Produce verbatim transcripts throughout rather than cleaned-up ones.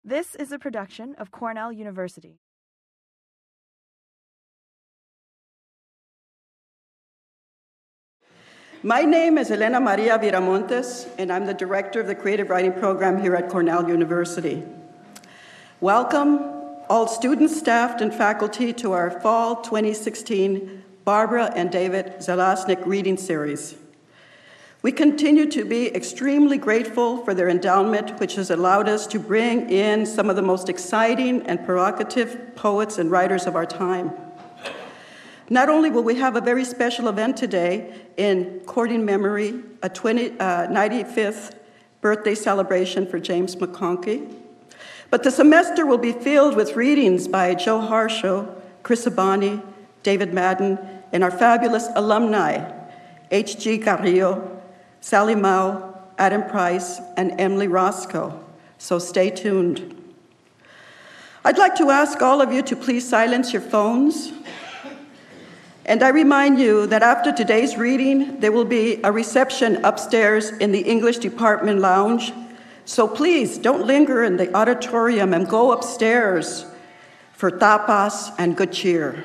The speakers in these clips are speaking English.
This is a production of Cornell University. My name is Elena Maria Viramontes, and I'm the director of the Creative Writing Program here at Cornell University. Welcome, all students, staff, and faculty, to our Fall twenty sixteen Barbara and David Zelaznik Reading Series. We continue to be extremely grateful for their endowment, which has allowed us to bring in some of the most exciting and provocative poets and writers of our time. Not only will we have a very special event today in courting memory, a ninety-fifth birthday celebration for James McConkey, but the semester will be filled with readings by Joe Harshaw, Chris Abani, David Madden, and our fabulous alumni, H G Carrillo, Sally Mao, Adam Price, and Emily Roscoe. So stay tuned. I'd like to ask all of you to please silence your phones. And I remind you that after today's reading, there will be a reception upstairs in the English Department Lounge. So please don't linger in the auditorium and go upstairs for tapas and good cheer.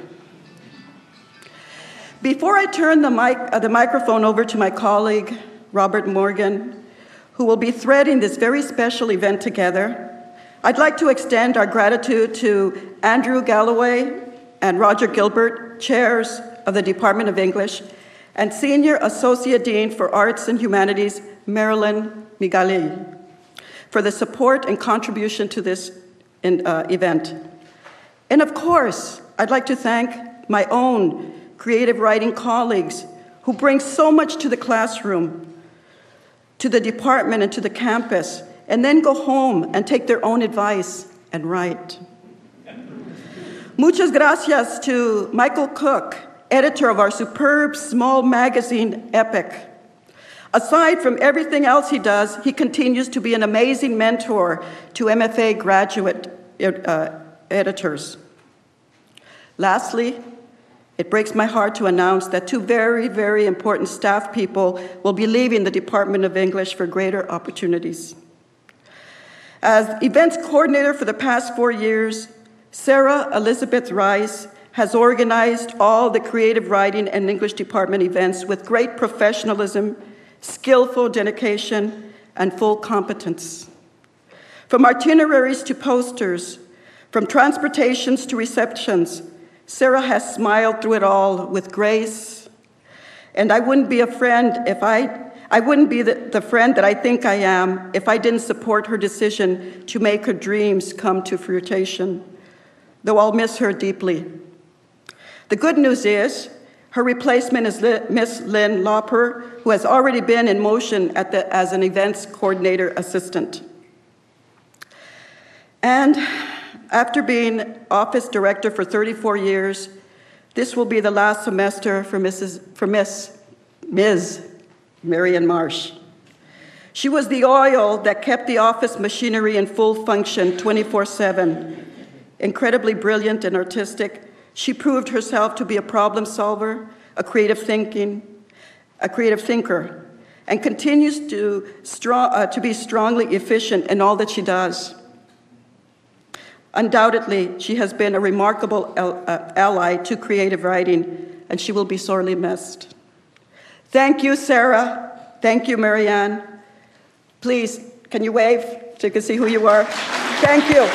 Before I turn the, mic, uh, the microphone over to my colleague, Robert Morgan, who will be threading this very special event together, I'd like to extend our gratitude to Andrew Galloway and Roger Gilbert, chairs of the Department of English, and Senior Associate Dean for Arts and Humanities, Marilyn Migali, for the support and contribution to this in, uh, event. And of course, I'd like to thank my own creative writing colleagues who bring so much to the classroom, to the department, and to the campus, and then go home and take their own advice and write. Muchas gracias to Michael Cook, editor of our superb small magazine, Epic. Aside from everything else he does, he continues to be an amazing mentor to M F A graduate uh, editors. Lastly, it breaks my heart to announce that two very, very important staff people will be leaving the Department of English for greater opportunities. As events coordinator for the past four years, Sarah Elizabeth Rice has organized all the creative writing and English department events with great professionalism, skillful dedication, and full competence. From itineraries to posters, from transportations to receptions, Sarah has smiled through it all with grace. And I wouldn't be a friend if I, I wouldn't be the, the friend that I think I am if I didn't support her decision to make her dreams come to fruition, though I'll miss her deeply. The good news is her replacement is Miss Lynn Lauper, who has already been in motion at the, as an events coordinator assistant. And after being office director for thirty-four years, this will be the last semester for Missus for Miss Miz Marian Marsh. She was the oil that kept the office machinery in full function twenty-four seven. Incredibly brilliant and artistic, she proved herself to be a problem solver, a creative thinking, a creative thinker, and continues to, strong, uh, to be strongly efficient in all that she does. Undoubtedly, she has been a remarkable ally to creative writing, and she will be sorely missed. Thank you, Sarah. Thank you, Marianne. Please, can you wave so you can see who you are? Thank you.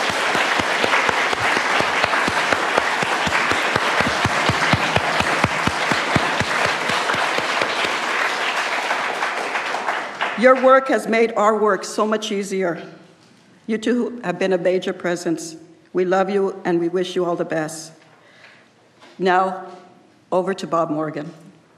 Your work has made our work so much easier. You two have been a major presence. We love you and we wish you all the best. Now, over to Bob Morgan.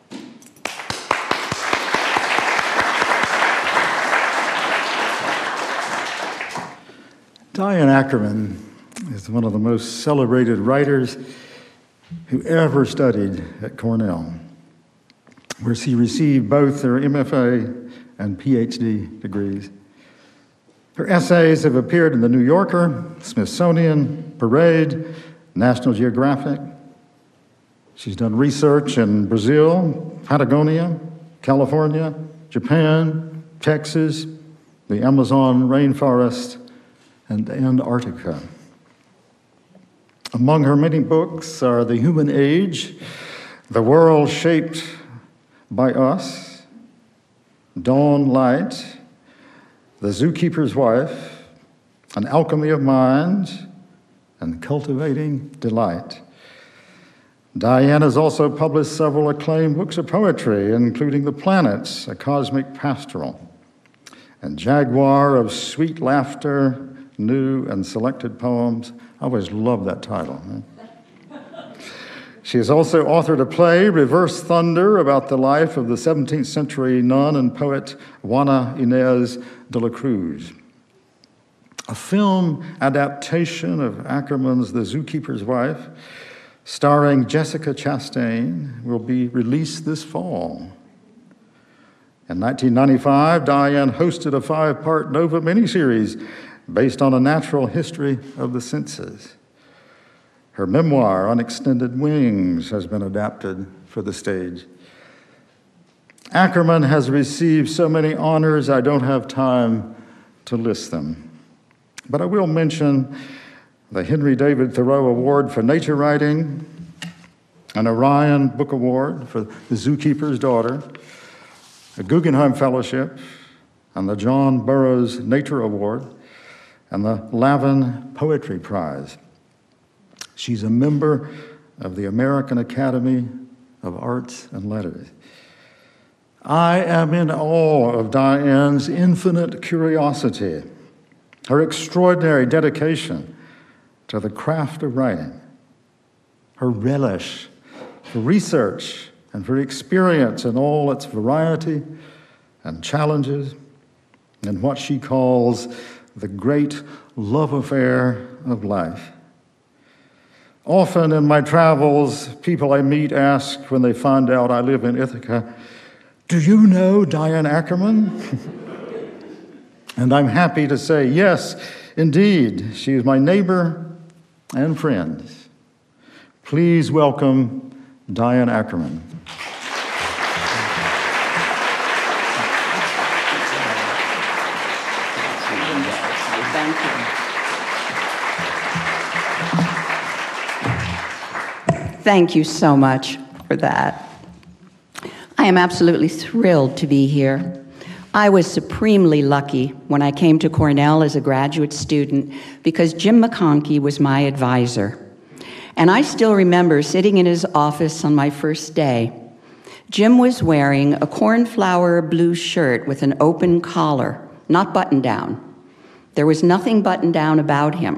Diane Ackerman is one of the most celebrated writers who ever studied at Cornell, where she received both her M F A and P H D degrees. Her essays have appeared in The New Yorker, Smithsonian, Parade, National Geographic. She's done research in Brazil, Patagonia, California, Japan, Texas, the Amazon rainforest, and Antarctica. Among her many books are The Human Age, The World Shaped by Us, Dawn Light, The Zookeeper's Wife, An Alchemy of Mind, and Cultivating Delight. Diane has also published several acclaimed books of poetry, including The Planets, a Cosmic Pastoral, and Jaguar of Sweet Laughter, New and Selected Poems. I always loved that title. She has also authored a play, Reverse Thunder, about the life of the seventeenth century nun and poet Juana Inez de la Cruz. A film adaptation of Ackerman's The Zookeeper's Wife, starring Jessica Chastain, will be released this fall. In nineteen ninety-five, Diane hosted a five-part Nova miniseries based on a natural history of the senses. Her memoir, Unextended Wings, has been adapted for the stage. Ackerman has received so many honors, I don't have time to list them. But I will mention the Henry David Thoreau Award for Nature Writing, an Orion Book Award for The Zookeeper's Daughter, a Guggenheim Fellowship, and the John Burroughs Nature Award, and the Lavin Poetry Prize. She's a member of the American Academy of Arts and Letters. I am in awe of Diane's infinite curiosity, her extraordinary dedication to the craft of writing, her relish for research and for experience in all its variety and challenges, and what she calls the great love affair of life. Often in my travels, people I meet ask when they find out I live in Ithaca, "Do you know Diane Ackerman?" And I'm happy to say, yes, indeed, she is my neighbor and friend. Please welcome Diane Ackerman. Thank you. Thank you so much for that. I am absolutely thrilled to be here. I was supremely lucky when I came to Cornell as a graduate student because Jim McConkey was my advisor. And I still remember sitting in his office on my first day. Jim was wearing a cornflower blue shirt with an open collar, not buttoned down. There was nothing buttoned down about him.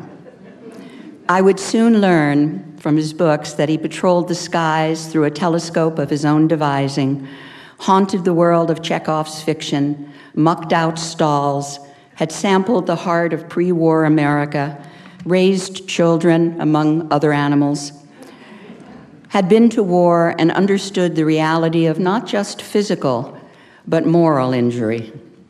I would soon learn from his books that he patrolled the skies through a telescope of his own devising, haunted the world of Chekhov's fiction, mucked out stalls, had sampled the heart of pre-war America, raised children among other animals, had been to war and understood the reality of not just physical, but moral injury.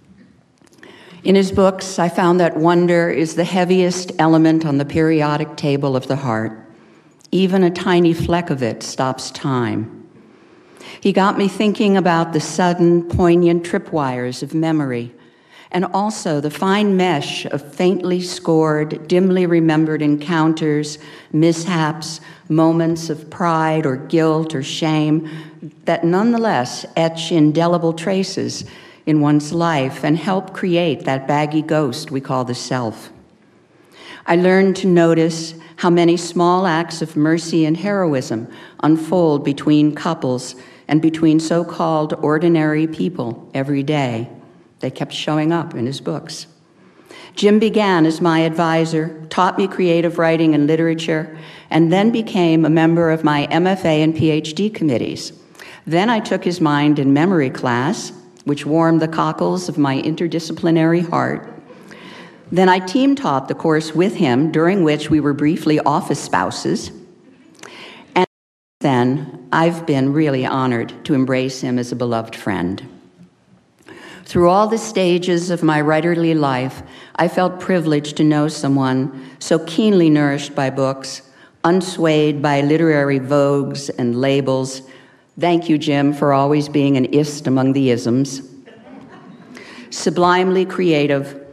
In his books, I found that wonder is the heaviest element on the periodic table of the heart. Even a tiny fleck of it stops time. He got me thinking about the sudden, poignant tripwires of memory, and also the fine mesh of faintly scored, dimly remembered encounters, mishaps, moments of pride or guilt or shame that nonetheless etch indelible traces in one's life and help create that baggy ghost we call the self. I learned to notice how many small acts of mercy and heroism unfold between couples and between so-called ordinary people every day. They kept showing up in his books. Jim began as my advisor, taught me creative writing and literature, and then became a member of my M F A and P H D committees. Then I took his mind and memory class, which warmed the cockles of my interdisciplinary heart. Then I team taught the course with him, during which we were briefly office spouses. And then I've been really honored to embrace him as a beloved friend. Through all the stages of my writerly life, I felt privileged to know someone so keenly nourished by books, unswayed by literary vogues and labels. Thank you, Jim, for always being an ist among the isms. Sublimely creative,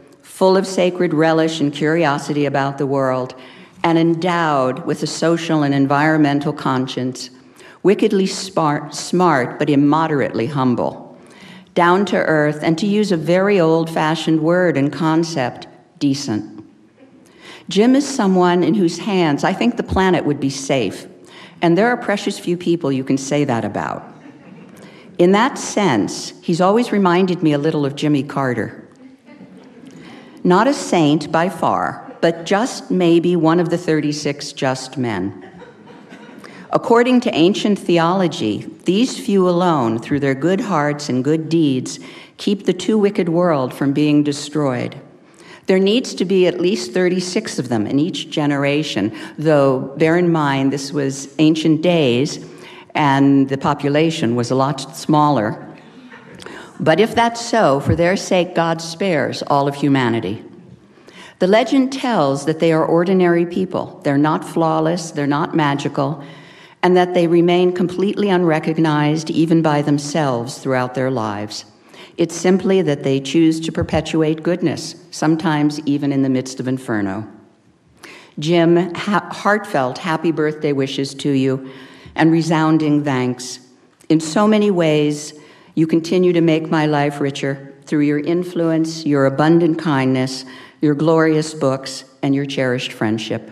full of sacred relish and curiosity about the world, and endowed with a social and environmental conscience, wickedly smart, smart but immoderately humble, down to earth, and to use a very old-fashioned word and concept, decent. Jim is someone in whose hands I think the planet would be safe, and there are precious few people you can say that about. In that sense, he's always reminded me a little of Jimmy Carter. Not a saint by far, but just maybe one of the thirty-six just men. According to ancient theology, these few alone, through their good hearts and good deeds, keep the too-wicked world from being destroyed. There needs to be at least thirty-six of them in each generation, though bear in mind this was ancient days and the population was a lot smaller. But if that's so, for their sake, God spares all of humanity. The legend tells that they are ordinary people. They're not flawless, they're not magical, and that they remain completely unrecognized even by themselves throughout their lives. It's simply that they choose to perpetuate goodness, sometimes even in the midst of inferno. Jim, ha- heartfelt happy birthday wishes to you and resounding thanks. In so many ways, you continue to make my life richer through your influence, your abundant kindness, your glorious books, and your cherished friendship.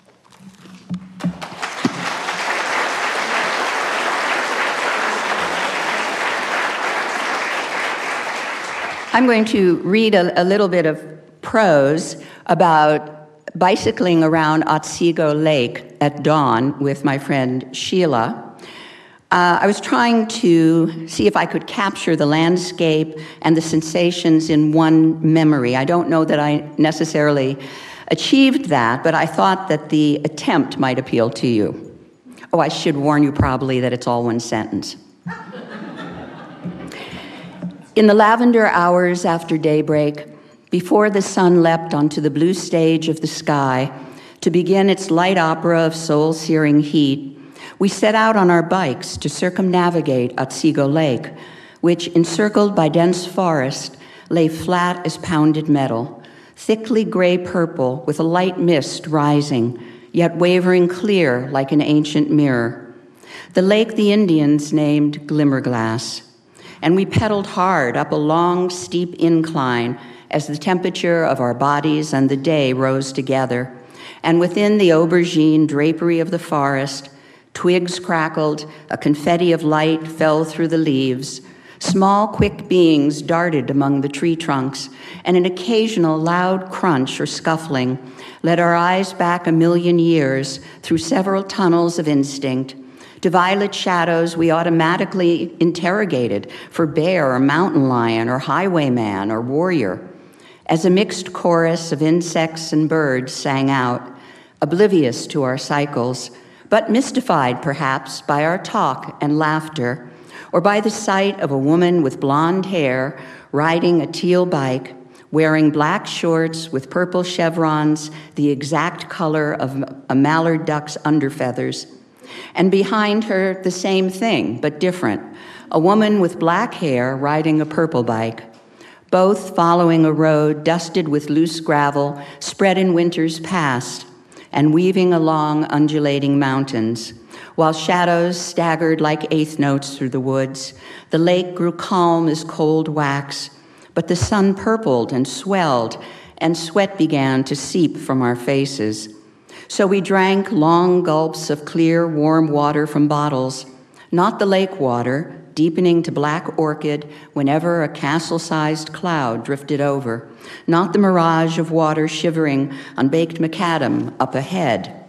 I'm going to read a, a little bit of prose about bicycling around Otsego Lake at dawn with my friend Sheila. Uh, I was trying to see if I could capture the landscape and the sensations in one memory. I don't know that I necessarily achieved that, but I thought that the attempt might appeal to you. Oh, I should warn you probably that it's all one sentence. In the lavender hours after daybreak, before the sun leapt onto the blue stage of the sky to begin its light opera of soul-searing heat, we set out on our bikes to circumnavigate Otsego Lake, which, encircled by dense forest, lay flat as pounded metal, thickly gray-purple with a light mist rising, yet wavering clear like an ancient mirror. The lake the Indians named Glimmerglass. And we pedaled hard up a long, steep incline as the temperature of our bodies and the day rose together. And within the aubergine drapery of the forest, twigs crackled, a confetti of light fell through the leaves, small, quick beings darted among the tree trunks, and an occasional loud crunch or scuffling led our eyes back a million years through several tunnels of instinct, to violet shadows we automatically interrogated for bear or mountain lion or highwayman or warrior, as a mixed chorus of insects and birds sang out, oblivious to our cycles, but mystified perhaps by our talk and laughter, or by the sight of a woman with blonde hair riding a teal bike, wearing black shorts with purple chevrons, the exact color of a mallard duck's underfeathers. And behind her, the same thing, but different, a woman with black hair riding a purple bike, both following a road dusted with loose gravel spread in winters past and weaving along undulating mountains. While shadows staggered like eighth notes through the woods, the lake grew calm as cold wax, but the sun purpled and swelled, and sweat began to seep from our faces. So we drank long gulps of clear, warm water from bottles, not the lake water, deepening to black orchid whenever a castle-sized cloud drifted over, not the mirage of water shivering on baked macadam up ahead,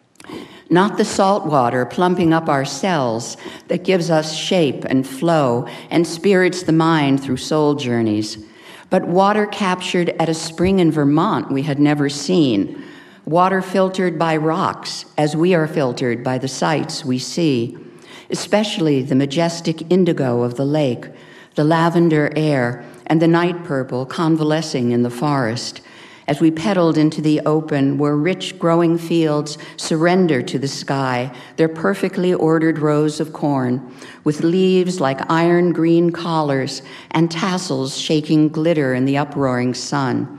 not the salt water plumping up our cells that gives us shape and flow and spirits the mind through soul journeys, but water captured at a spring in Vermont we had never seen, water filtered by rocks as we are filtered by the sights we see, especially the majestic indigo of the lake, the lavender air, and the night purple convalescing in the forest, as we pedaled into the open where rich growing fields surrender to the sky their perfectly ordered rows of corn, with leaves like iron green collars and tassels shaking glitter in the uproaring sun,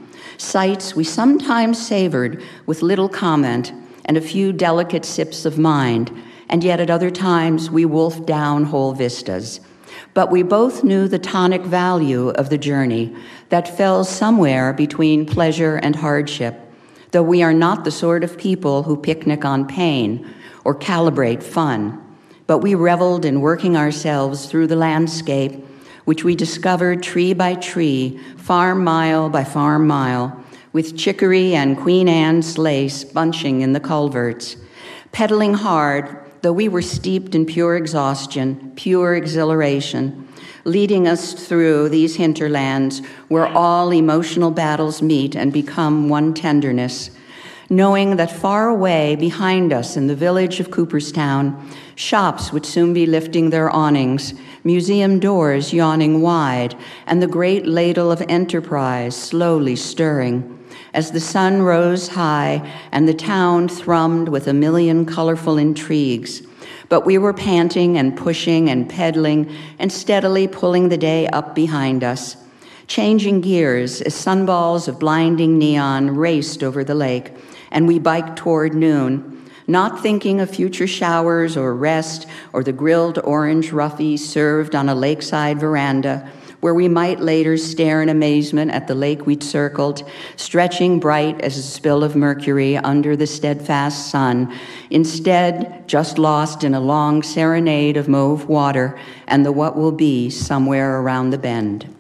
sights we sometimes savored with little comment and a few delicate sips of mind, and yet at other times we wolfed down whole vistas. But we both knew the tonic value of the journey that fell somewhere between pleasure and hardship, though we are not the sort of people who picnic on pain or calibrate fun. But we reveled in working ourselves through the landscape, which we discovered tree by tree, farm mile by farm mile, with chicory and Queen Anne's lace bunching in the culverts, pedaling hard, though we were steeped in pure exhaustion, pure exhilaration, leading us through these hinterlands where all emotional battles meet and become one tenderness, knowing that far away behind us in the village of Cooperstown, shops would soon be lifting their awnings, museum doors yawning wide, and the great ladle of enterprise slowly stirring. As the sun rose high and the town thrummed with a million colorful intrigues, but we were panting and pushing and pedaling and steadily pulling the day up behind us, changing gears as sunballs of blinding neon raced over the lake, and we biked toward noon, not thinking of future showers or rest or the grilled orange roughy served on a lakeside veranda, where we might later stare in amazement at the lake we'd circled, stretching bright as a spill of mercury under the steadfast sun, instead just lost in a long serenade of mauve water and the what will be somewhere around the bend.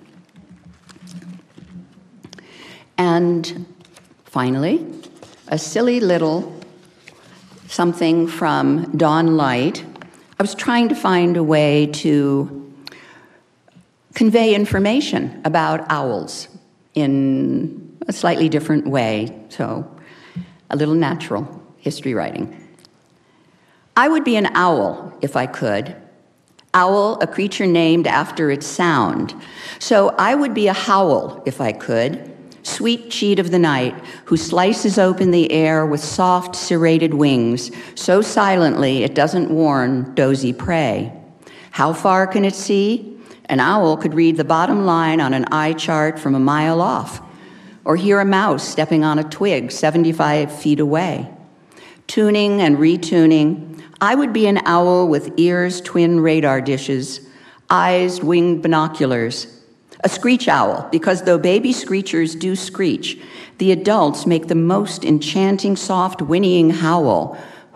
And finally, a silly little something from Dawn Light. I was trying to find a way to convey information about owls in a slightly different way, so a little natural history writing. I would be an owl if I could. Owl, a creature named after its sound. So I would be a howl if I could, sweet cheat of the night, who slices open the air with soft, serrated wings, so silently it doesn't warn dozy prey. How far can it see? An owl could read the bottom line on an eye chart from a mile off, or hear a mouse stepping on a twig seventy-five feet away. Tuning and retuning, I would be an owl with ears twin radar dishes, eyes winged binoculars. A screech owl, because though baby screechers do screech, the adults make the most enchanting soft whinnying howl.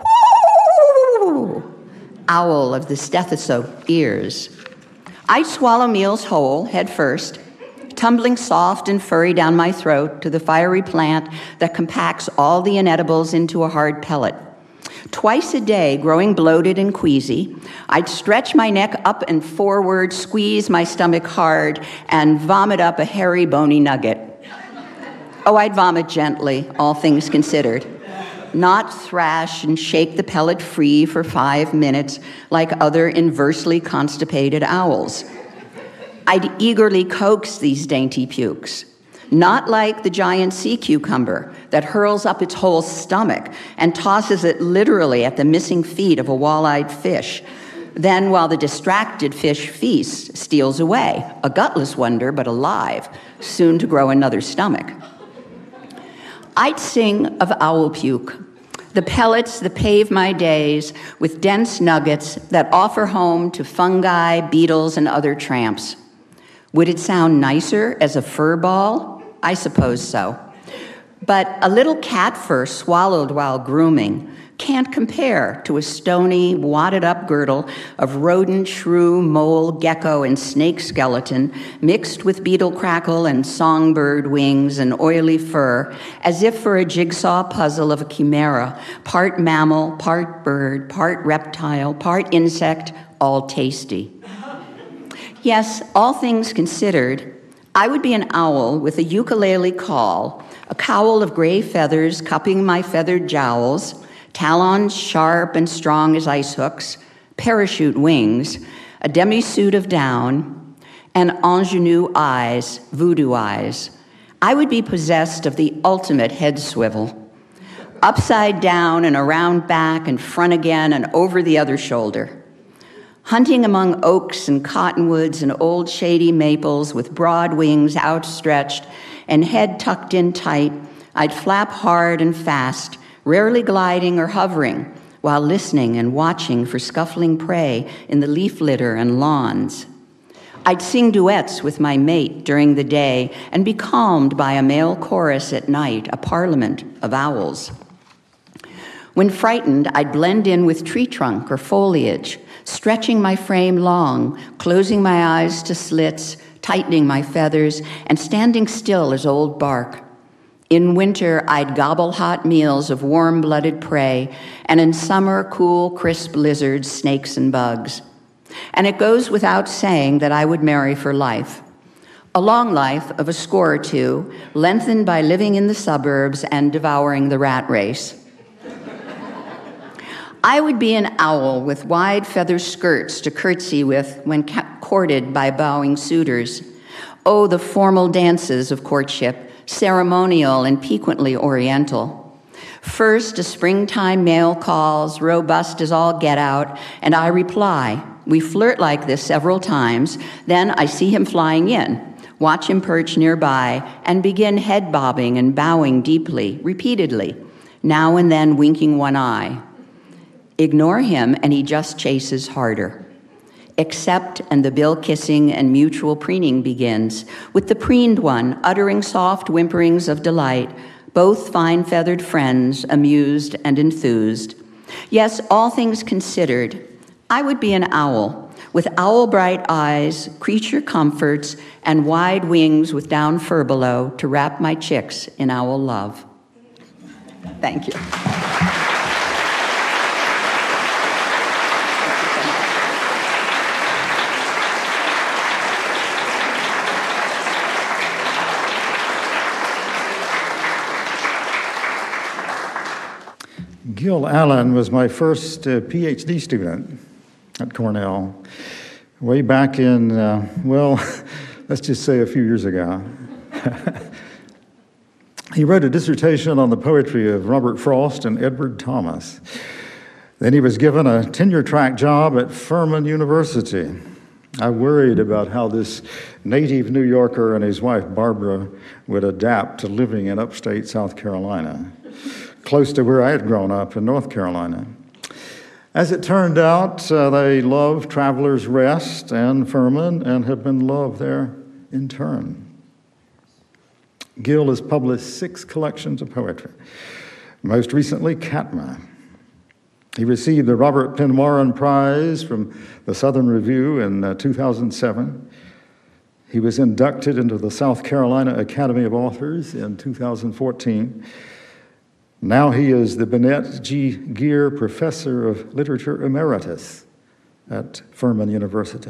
Woo! Owl of the stethoscope ears. I'd swallow meals whole, head first, tumbling soft and furry down my throat to the fiery plant that compacts all the inedibles into a hard pellet. Twice a day, growing bloated and queasy, I'd stretch my neck up and forward, squeeze my stomach hard, and vomit up a hairy, bony nugget. Oh, I'd vomit gently, all things considered. Not thrash and shake the pellet free for five minutes like other inversely constipated owls. I'd eagerly coax these dainty pukes, not like the giant sea cucumber that hurls up its whole stomach and tosses it literally at the missing feet of a wall-eyed fish. Then, while the distracted fish feasts, steals away, a gutless wonder but alive, soon to grow another stomach. I'd sing of owl puke, the pellets that pave my days with dense nuggets that offer home to fungi, beetles, and other tramps. Would it sound nicer as a fur ball? I suppose so. But a little cat fur swallowed while grooming can't compare to a stony, wadded-up girdle of rodent, shrew, mole, gecko, and snake skeleton mixed with beetle crackle and songbird wings and oily fur, as if for a jigsaw puzzle of a chimera, part mammal, part bird, part reptile, part insect, all tasty. Yes, all things considered, I would be an owl with a ukulele call, a cowl of gray feathers cupping my feathered jowls, talons sharp and strong as ice hooks, parachute wings, a demi-suit of down, and ingenue eyes, voodoo eyes. I would be possessed of the ultimate head swivel, upside down and around back and front again and over the other shoulder. Hunting among oaks and cottonwoods and old shady maples with broad wings outstretched and head tucked in tight, I'd flap hard and fast, rarely gliding or hovering, while listening and watching for scuffling prey in the leaf litter and lawns. I'd sing duets with my mate during the day and be calmed by a male chorus at night, a parliament of owls. When frightened, I'd blend in with tree trunk or foliage, stretching my frame long, closing my eyes to slits, tightening my feathers, and standing still as old bark. In winter, I'd gobble hot meals of warm-blooded prey, and in summer, cool, crisp lizards, snakes, and bugs. And it goes without saying that I would marry for life. A long life of a score or two, lengthened by living in the suburbs and devouring the rat race. I would be an owl with wide feather skirts to curtsy with when courted by bowing suitors. Oh, the formal dances of courtship, ceremonial and piquantly oriental. First, a springtime mail calls, robust as all get out, and I reply. We flirt like this several times, then I see him flying in, watch him perch nearby, and begin head bobbing and bowing deeply, repeatedly, now and then winking one eye. Ignore him, and he just chases harder. Accept, and the bill kissing and mutual preening begins, with the preened one uttering soft whimperings of delight, both fine-feathered friends, amused and enthused. Yes, all things considered, I would be an owl, with owl-bright eyes, creature comforts, and wide wings with down fur below to wrap my chicks in owl love. Thank you. Gil Allen was my first uh, PhD student at Cornell, way back in, uh, well, let's just say a few years ago. He wrote a dissertation on the poetry of Robert Frost and Edward Thomas. Then he was given a tenure-track job at Furman University. I worried about how this native New Yorker and his wife Barbara would adapt to living in upstate South Carolina, close to where I had grown up in North Carolina. As it turned out, uh, they loved Travelers Rest and Furman and have been loved there in turn. Gil has published six collections of poetry, most recently Katma. He received the Robert Penn Warren Prize from the Southern Review in uh, two thousand seven. He was inducted into the South Carolina Academy of Authors in two thousand fourteen. Now he is the Bennett G. Geer Professor of Literature Emeritus at Furman University.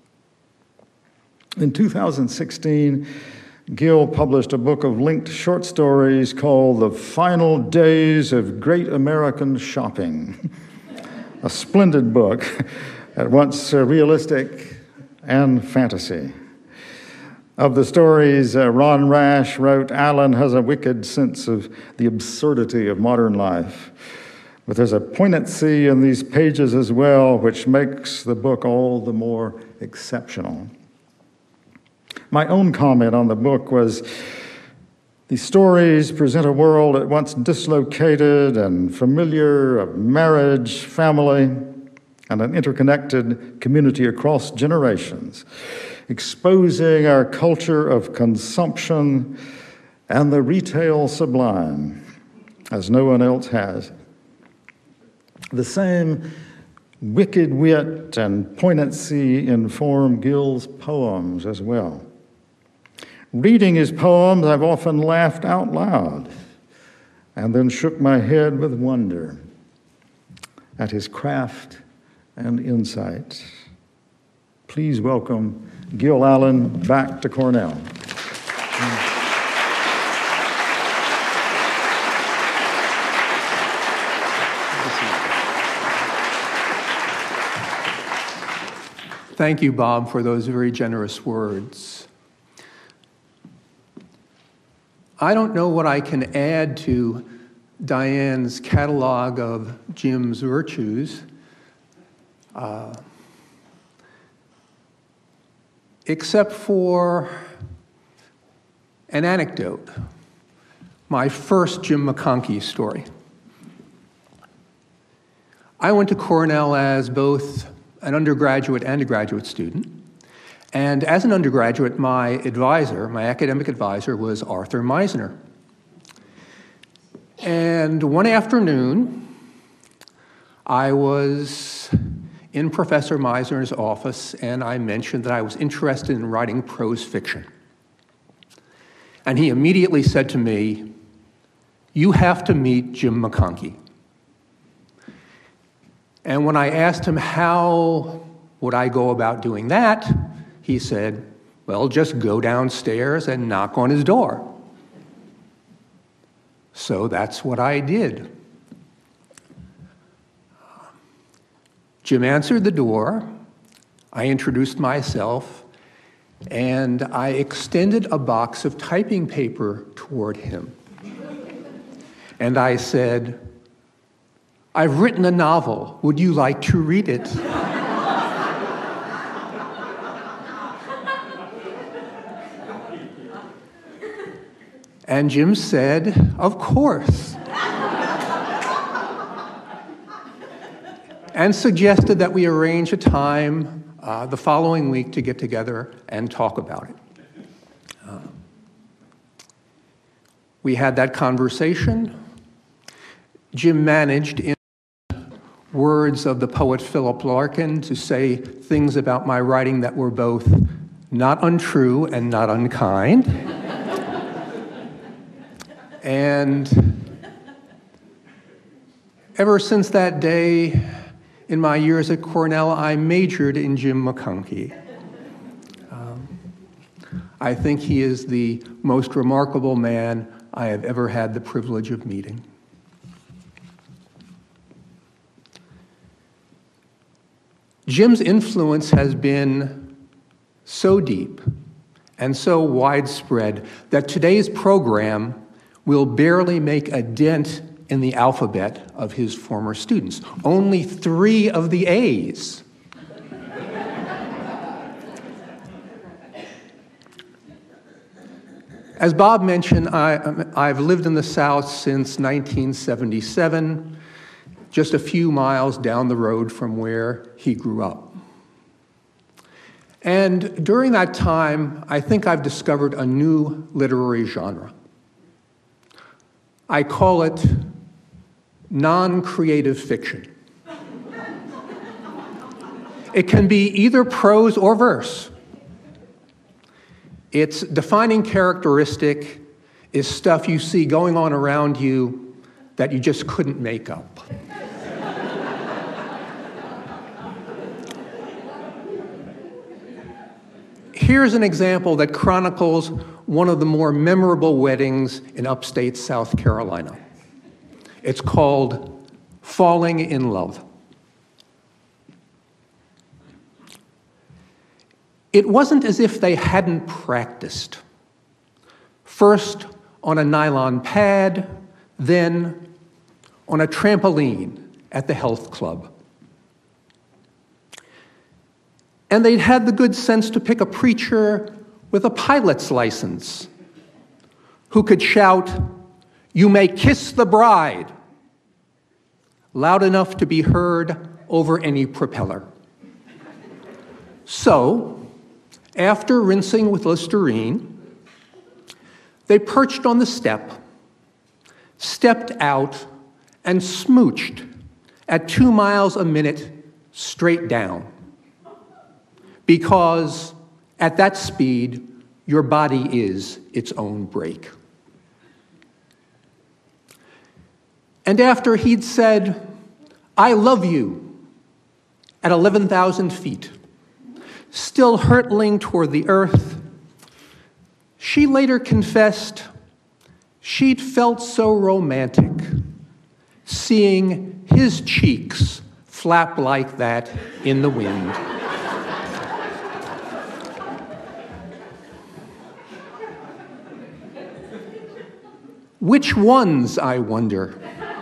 In two thousand sixteen, Gil published a book of linked short stories called The Final Days of Great American Shopping, a splendid book, at once uh, realistic and fantasy. Of the stories, uh, Ron Rash wrote, Allen has a wicked sense of the absurdity of modern life. But there's a poignancy in these pages as well, which makes the book all the more exceptional. My own comment on the book was, these stories present a world at once dislocated and familiar of marriage, family, and an interconnected community across generations, exposing our culture of consumption and the retail sublime as no one else has. The same wicked wit and poignancy inform Gil's poems as well. Reading his poems, I've often laughed out loud and then shook my head with wonder at his craft and insight. Please welcome Gil Allen back to Cornell. Thank you, Bob, for those very generous words. I don't know what I can add to Diane's catalog of Jim's virtues, uh, except for An anecdote, my first Jim McConkey story. I went to Cornell as both an undergraduate and a graduate student. And as an undergraduate, my advisor, my academic advisor, was Arthur Meisner. And one afternoon, I was in Professor Meisner's office, and I mentioned that I was interested in writing prose fiction. And he immediately said to me, "You have to meet Jim McConkey." And when I asked him how would I go about doing that, he said, "Well, just go downstairs and knock on his door." So that's what I did. Jim answered the door. I introduced myself, and I extended a box of typing paper toward him. And I said, "I've written a novel. Would you like to read it?" And Jim said, "Of course," and suggested that we arrange a time uh, the following week to get together and talk about it. Uh, we had that conversation. Jim managed, in words of the poet Philip Larkin, to say things about my writing that were both not untrue and not unkind. And ever since that day, in my years at Cornell, I majored in Jim McConkey. Um, I think he is the most remarkable man I have ever had the privilege of meeting. Jim's influence has been so deep and so widespread that today's program will barely make a dent in the alphabet of his former students. Only three of the A's. As Bob mentioned, I, I've lived in the South since nineteen seventy-seven, just a few miles down the road from where he grew up. And during that time, I think I've discovered a new literary genre. I call it non-creative fiction. It can be either prose or verse. Its defining characteristic is stuff you see going on around you that you just couldn't make up. Here's an example that chronicles one of the more memorable weddings in upstate South Carolina. It's called Falling in Love. It wasn't as if they hadn't practiced. First on a nylon pad, then on a trampoline at the health club. And they'd had the good sense to pick a preacher with a pilot's license who could shout, "You may kiss the bride," loud enough to be heard over any propeller. So, after rinsing with Listerine, they perched on the step, stepped out, and smooched at two miles a minute straight down. Because at that speed, your body is its own brake. And after he'd said, "I love you," at eleven thousand feet, still hurtling toward the earth, she later confessed she'd felt so romantic seeing his cheeks flap like that in the wind. Which ones, I wonder?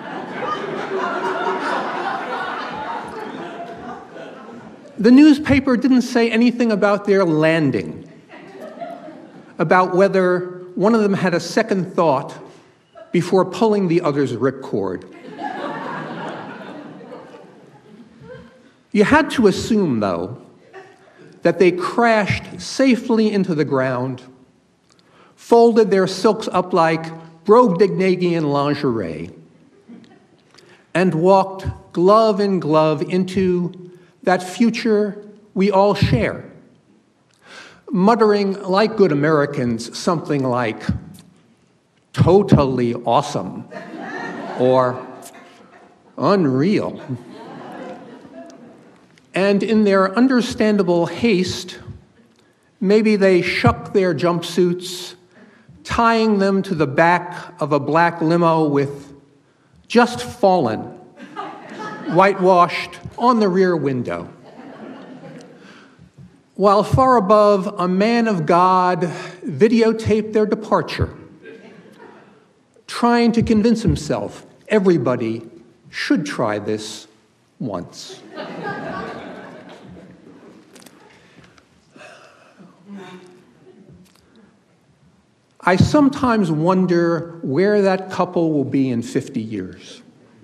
The newspaper didn't say anything about their landing, about whether one of them had a second thought before pulling the other's ripcord. You had to assume, though, that they crashed safely into the ground, folded their silks up like Brobdingnagian lingerie, and walked glove in glove into that future we all share, muttering like good Americans something like, "Totally awesome," or "Unreal." And in their understandable haste, maybe they shuck their jumpsuits, tying them to the back of a black limo with "Just Fallen" whitewashed on the rear window. While far above, a man of God videotaped their departure, trying to convince himself everybody should try this once. I sometimes wonder where that couple will be in fifty years.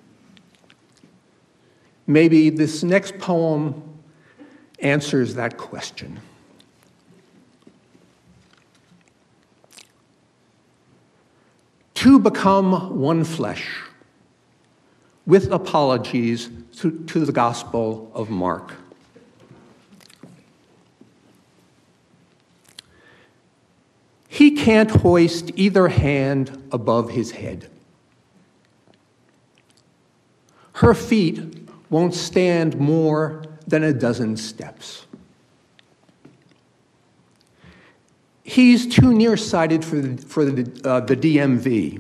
Maybe this next poem answers that question. To become one flesh, with apologies to, to the Gospel of Mark. He can't hoist either hand above his head. Her feet won't stand more than a dozen steps. He's too nearsighted for the, for the, uh, the D M V.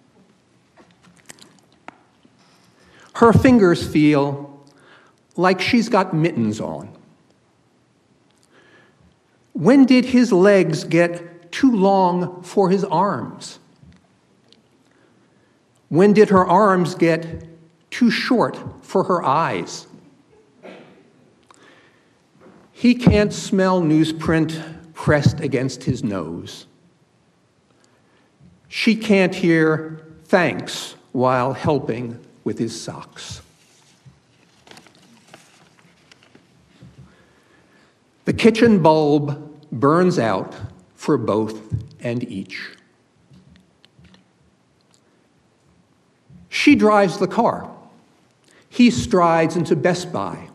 Her fingers feel like she's got mittens on. When did his legs get too long for his arms? When did her arms get too short for her eyes? He can't smell newsprint pressed against his nose. She can't hear thanks while helping with his socks. The kitchen bulb burns out for both and each. She drives the car. He strides into Best Buy.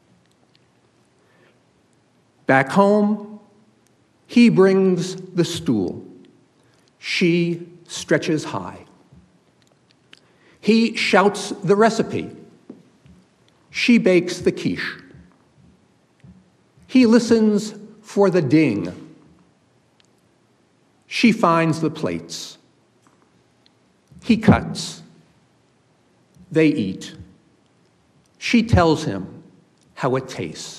Back home, he brings the stool. She stretches high. He shouts the recipe. She bakes the quiche. He listens for the ding. She finds the plates. He cuts. They eat. She tells him how it tastes.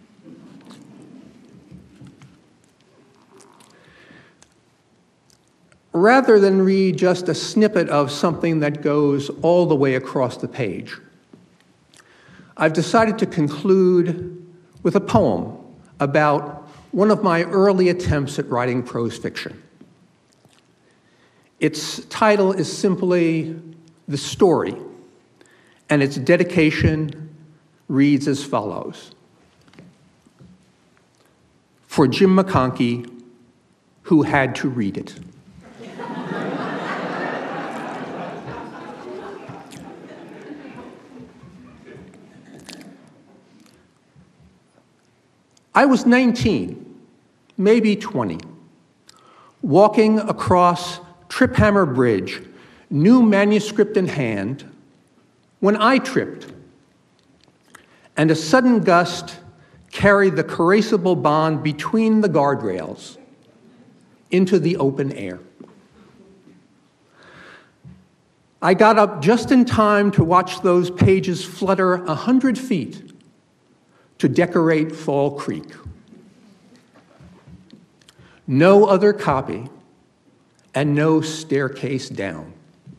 Rather than read just a snippet of something that goes all the way across the page, I've decided to conclude with a poem about one of my early attempts at writing prose fiction. Its title is simply The Story, and its dedication reads as follows. For Jim McConkey, who had to read it. I was nineteen, maybe twenty, walking across Triphammer Bridge, new manuscript in hand, when I tripped, and a sudden gust carried the coercible bond between the guardrails into the open air. I got up just in time to watch those pages flutter a hundred feet to decorate Fall Creek. No other copy, and no staircase down.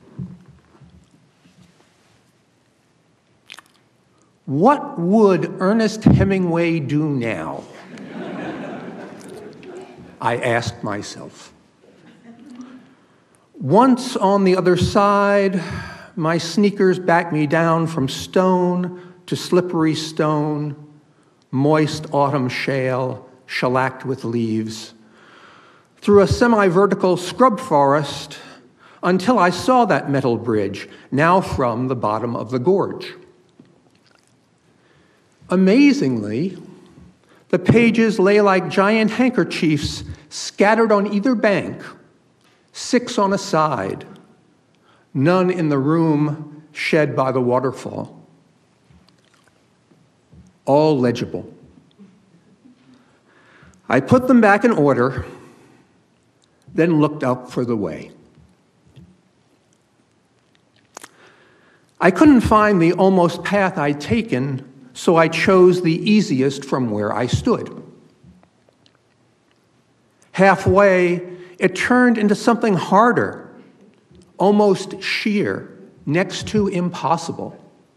What would Ernest Hemingway do now? I asked myself. Once on the other side, my sneakers back me down from stone to slippery stone, moist autumn shale, shellacked with leaves, through a semi-vertical scrub forest until I saw that metal bridge, now from the bottom of the gorge. Amazingly, the pages lay like giant handkerchiefs scattered on either bank, six on a side, none in the room shed by the waterfall. All legible. I put them back in order, then looked up for the way. I couldn't find the almost path I'd taken, so I chose the easiest from where I stood. Halfway, it turned into something harder, almost sheer, next to impossible.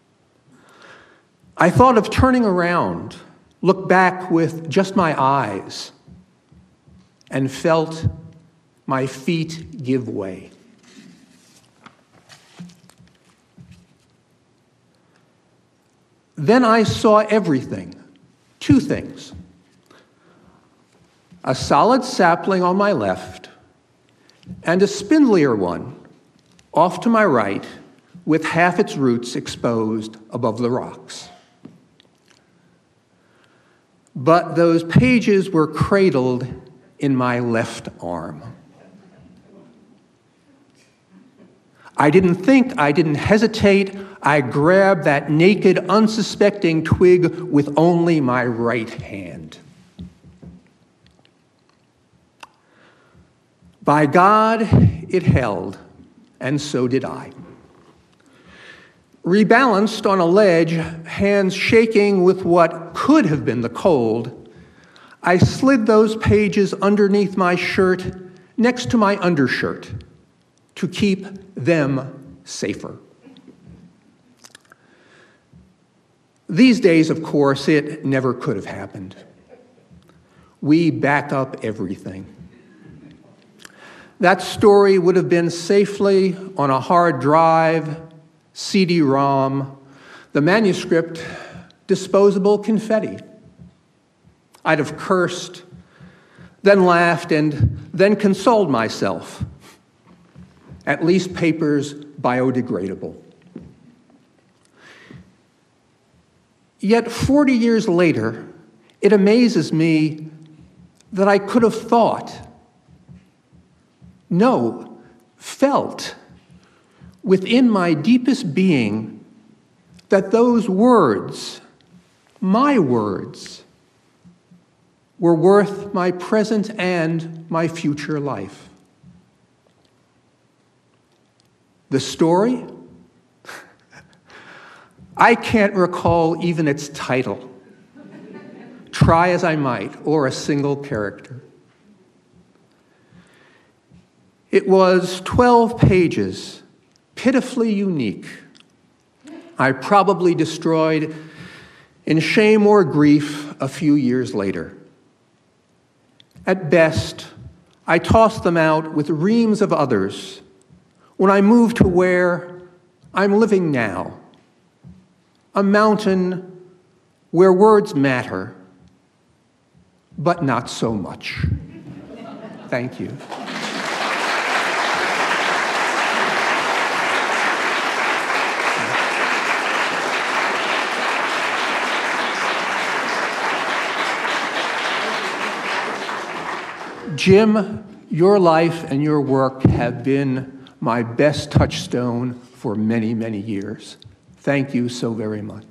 I thought of turning around, looked back with just my eyes, and felt my feet give way. Then I saw everything, two things. A solid sapling on my left, and a spindlier one off to my right, with half its roots exposed above the rocks. But those pages were cradled in my left arm. I didn't think, I didn't hesitate. I grabbed that naked, unsuspecting twig with only my right hand. By God, it held, and so did I. Rebalanced on a ledge, hands shaking with what could have been the cold, I slid those pages underneath my shirt, next to my undershirt, to keep them safer. These days, of course, it never could have happened. We back up everything. That story would have been safely on a hard drive, C D ROM, the manuscript, disposable confetti. I'd have cursed, then laughed, and then consoled myself. At least paper's biodegradable. Yet forty years later, it amazes me that I could have thought, no, felt within my deepest being that those words, my words, were worth my present and my future life. The story? I can't recall even its title, try as I might, or a single character. It was twelve pages, pitifully unique. I probably destroyed in shame or grief a few years later. At best, I tossed them out with reams of others when I moved to where I'm living now, a mountain where words matter, but not so much. Thank you. Jim, your life and your work have been my best touchstone for many, many years. Thank you so very much.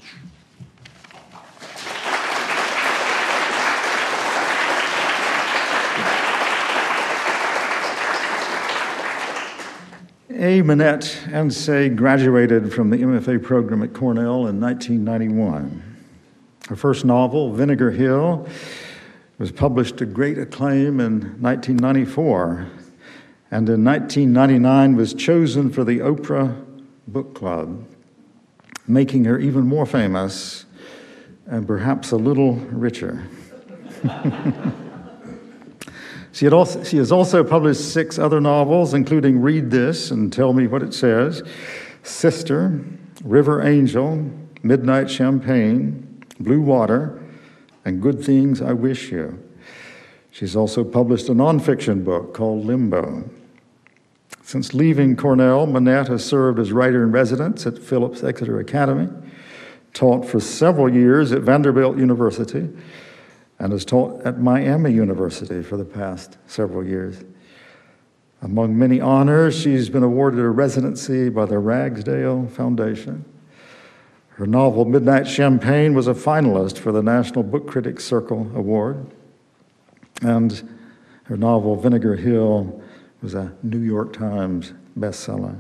A. Minette Ensay graduated from the M F A program at Cornell in nineteen ninety-one. Her first novel, Vinegar Hill, was published to great acclaim in nineteen ninety-four, and in nineteen ninety-nine was chosen for the Oprah Book Club, making her even more famous and perhaps a little richer. She, had also, she has also published six other novels, including Read This and Tell Me What It Says, Sister, River Angel, Midnight Champagne, Blue Water, and Good Things I Wish You. She's also published a nonfiction book called Limbo. Since leaving Cornell, Manette has served as writer-in-residence at Phillips Exeter Academy, taught for several years at Vanderbilt University, and has taught at Miami University for the past several years. Among many honors, she's been awarded a residency by the Ragsdale Foundation. Her novel, Midnight Champagne, was a finalist for the National Book Critics Circle Award, and her novel, Vinegar Hill, was a New York Times bestseller.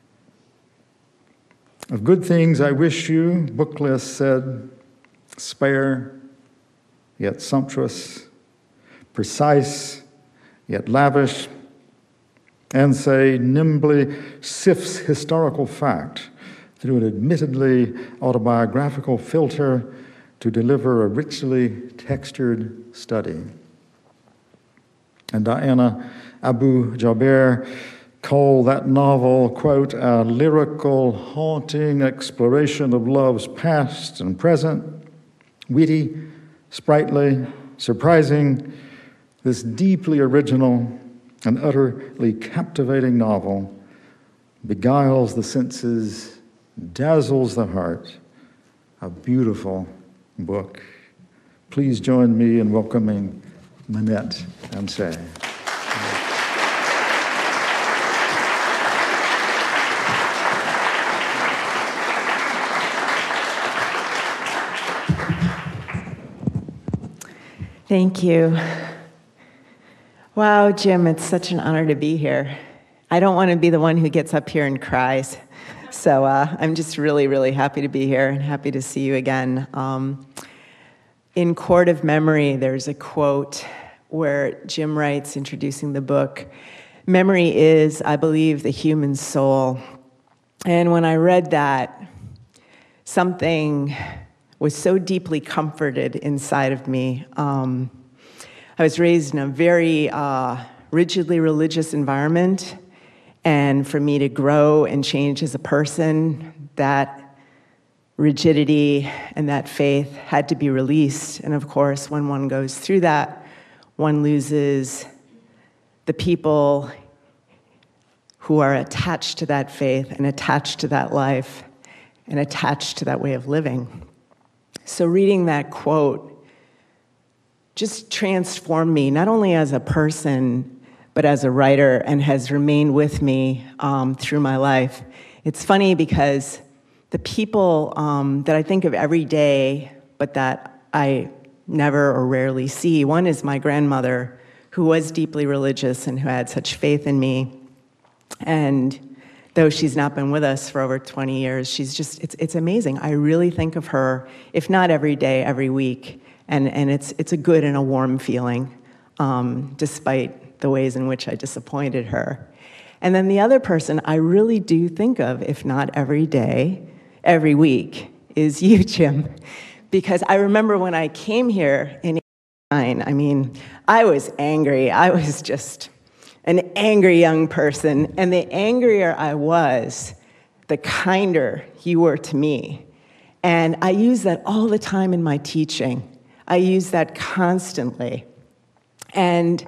Of Good Things I Wish You, Booklist said, spare, yet sumptuous, precise, yet lavish, and say nimbly sifts historical fact through an admittedly autobiographical filter to deliver a richly textured study. And Diana Abu Jaber called that novel, quote, a lyrical, haunting exploration of love's past and present, witty, sprightly, surprising. This deeply original and utterly captivating novel beguiles the senses, dazzles the heart. A beautiful book. Please join me in welcoming Manette Anseh. Thank you. Wow, Jim, it's such an honor to be here. I don't want to be the one who gets up here and cries. So uh, I'm just really, really happy to be here and happy to see you again. Um, in Court of Memory, there's a quote where Jim writes, introducing the book, "Memory is, I believe, the human soul." And when I read that, something was so deeply comforted inside of me. Um, I was raised in a very uh, rigidly religious environment, and for me to grow and change as a person, that rigidity and that faith had to be released. And of course, when one goes through that, one loses the people who are attached to that faith and attached to that life and attached to that way of living. So reading that quote just transformed me, not only as a person, but as a writer, and has remained with me um, through my life. It's funny because the people um, that I think of every day, but that I never or rarely see, one is my grandmother, who was deeply religious and who had such faith in me. And though she's not been with us for over twenty years, she's just, it's it's amazing. I really think of her, if not every day, every week. And, and it's it's a good and a warm feeling, um, despite the ways in which I disappointed her. And then the other person I really do think of, if not every day, every week, is you, Jim. Because I remember when I came here in eighty-nine, I mean, I was angry. I was just an angry young person. And the angrier I was, the kinder you were to me. And I use that all the time in my teaching. I use that constantly. And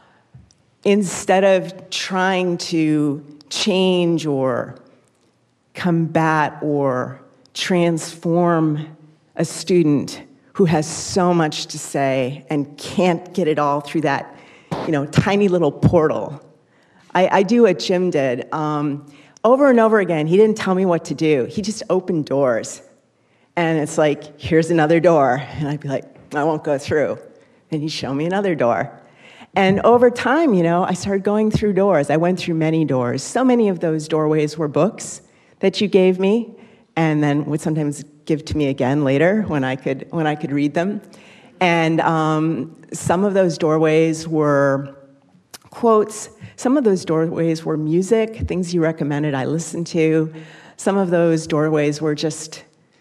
instead of trying to change or combat or transform a student who has so much to say and can't get it all through that, you know, tiny little portal, I, I do what Jim did. Um, over and over again, he didn't tell me what to do. He just opened doors. And it's like, here's another door. And I'd be like, I won't go through. And he'd show me another door. And over time, you know, I started going through doors. I went through many doors. So many of those doorways were books that you gave me, and then would sometimes give to me again later when I could when I could read them. And um, some of those doorways were quotes. Some of those doorways were music, things you recommended I listened to. Some of those doorways were just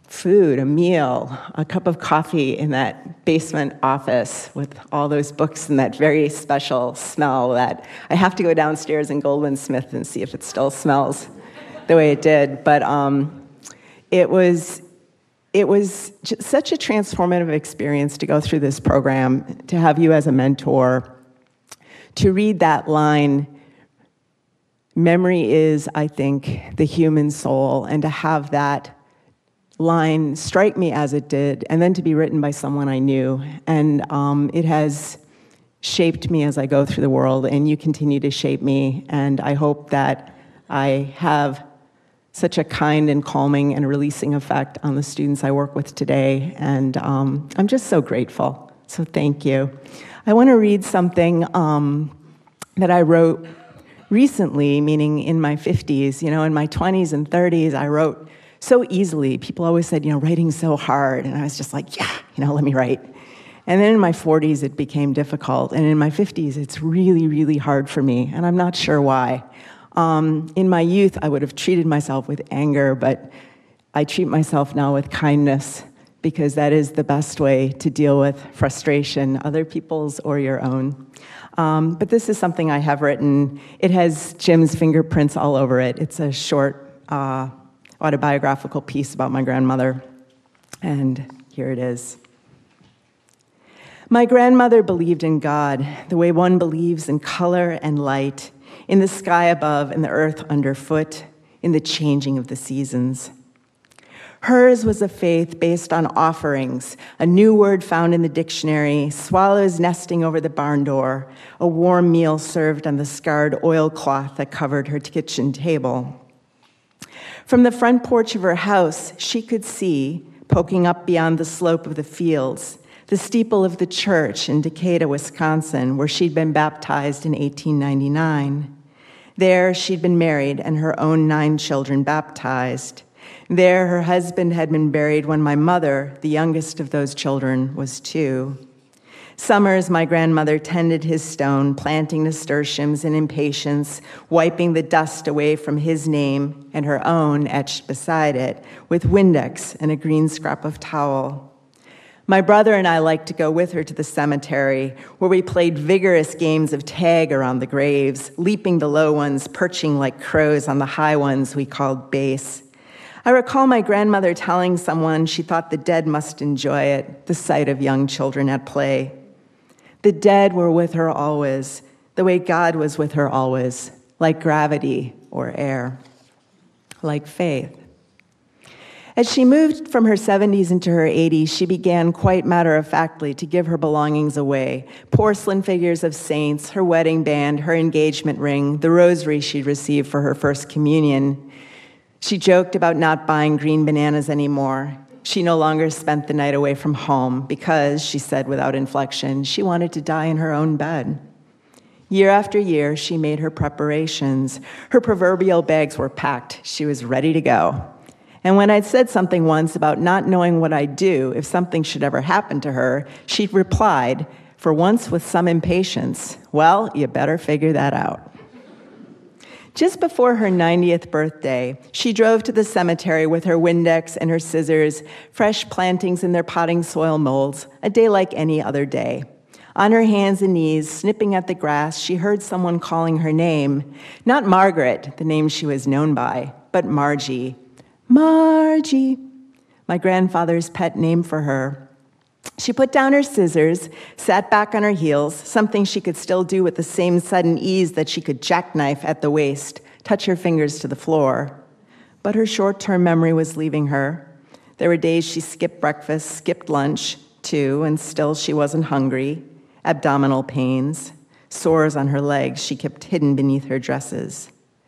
food, a meal, a cup of coffee in that basement office with all those books and that very special smell that I have to go downstairs in Goldwyn Smith and see if it still smells the way it did. But um, it was it was such a transformative experience to go through this program, to have you as a mentor, to read that line, memory is, I think, the human soul, and to have that line strike me as it did, and then to be written by someone I knew. And um, it has shaped me as I go through the world, and you continue to shape me. And I hope that I have such a kind and calming and releasing effect on the students I work with today. And um, I'm just so grateful. So thank you. I want to read something um, that I wrote recently, meaning in my fifties. You know, in my twenties and thirties, I wrote so easily. People always said, you know, writing's so hard. And I was just like, yeah, you know, let me write. And then in my forties, it became difficult. And in my fifties, it's really, really hard for me. And I'm not sure why. Um, in my youth, I would have treated myself with anger, but I treat myself now with kindness, because that is the best way to deal with frustration, other people's or your own. Um, but this is something I have written. It has Jim's fingerprints all over it. It's a short uh, autobiographical piece about my grandmother, and here it is. My grandmother believed in God the way one believes in color and light, in the sky above and the earth underfoot, in the changing of the seasons. Hers was a faith based on offerings, a new word found in the dictionary, swallows nesting over the barn door, a warm meal served on the scarred oilcloth that covered her kitchen table. From the front porch of her house, she could see, poking up beyond the slope of the fields, the steeple of the church in Decatur, Wisconsin, where she'd been baptized in eighteen ninety-nine. There, she'd been married and her own nine children baptized. There, her husband had been buried when my mother, the youngest of those children, was two. Summers, my grandmother tended his stone, planting nasturtiums in impatience, wiping the dust away from his name and her own etched beside it, with Windex and a green scrap of towel. My brother and I liked to go with her to the cemetery, where we played vigorous games of tag around the graves, leaping the low ones, perching like crows on the high ones we called base. I recall my grandmother telling someone she thought the dead must enjoy it, the sight of young children at play. The dead were with her always, the way God was with her always, like gravity or air, like faith. As she moved from her seventies into her eighties, she began quite matter-of-factly to give her belongings away. Porcelain figures of saints, her wedding band, her engagement ring, the rosary she'd received for her first communion. She joked about not buying green bananas anymore. She no longer spent the night away from home because, she said without inflection, she wanted to die in her own bed. Year after year, she made her preparations. Her proverbial bags were packed. She was ready to go. And when I'd said something once about not knowing what I'd do if something should ever happen to her, she replied, for once with some impatience, well, you better figure that out. Just before her ninetieth birthday, she drove to the cemetery with her Windex and her scissors, fresh plantings in their potting soil molds, a day like any other day. On her hands and knees, snipping at the grass, she heard someone calling her name. Not Margaret, the name she was known by, but Margie. Margie, my grandfather's pet name for her. She put down her scissors, sat back on her heels, something she could still do with the same sudden ease that she could jackknife at the waist, touch her fingers to the floor. But her short-term memory was leaving her. There were days she skipped breakfast, skipped lunch, too, and still she wasn't hungry. Abdominal pains, sores on her legs she kept hidden beneath her dresses.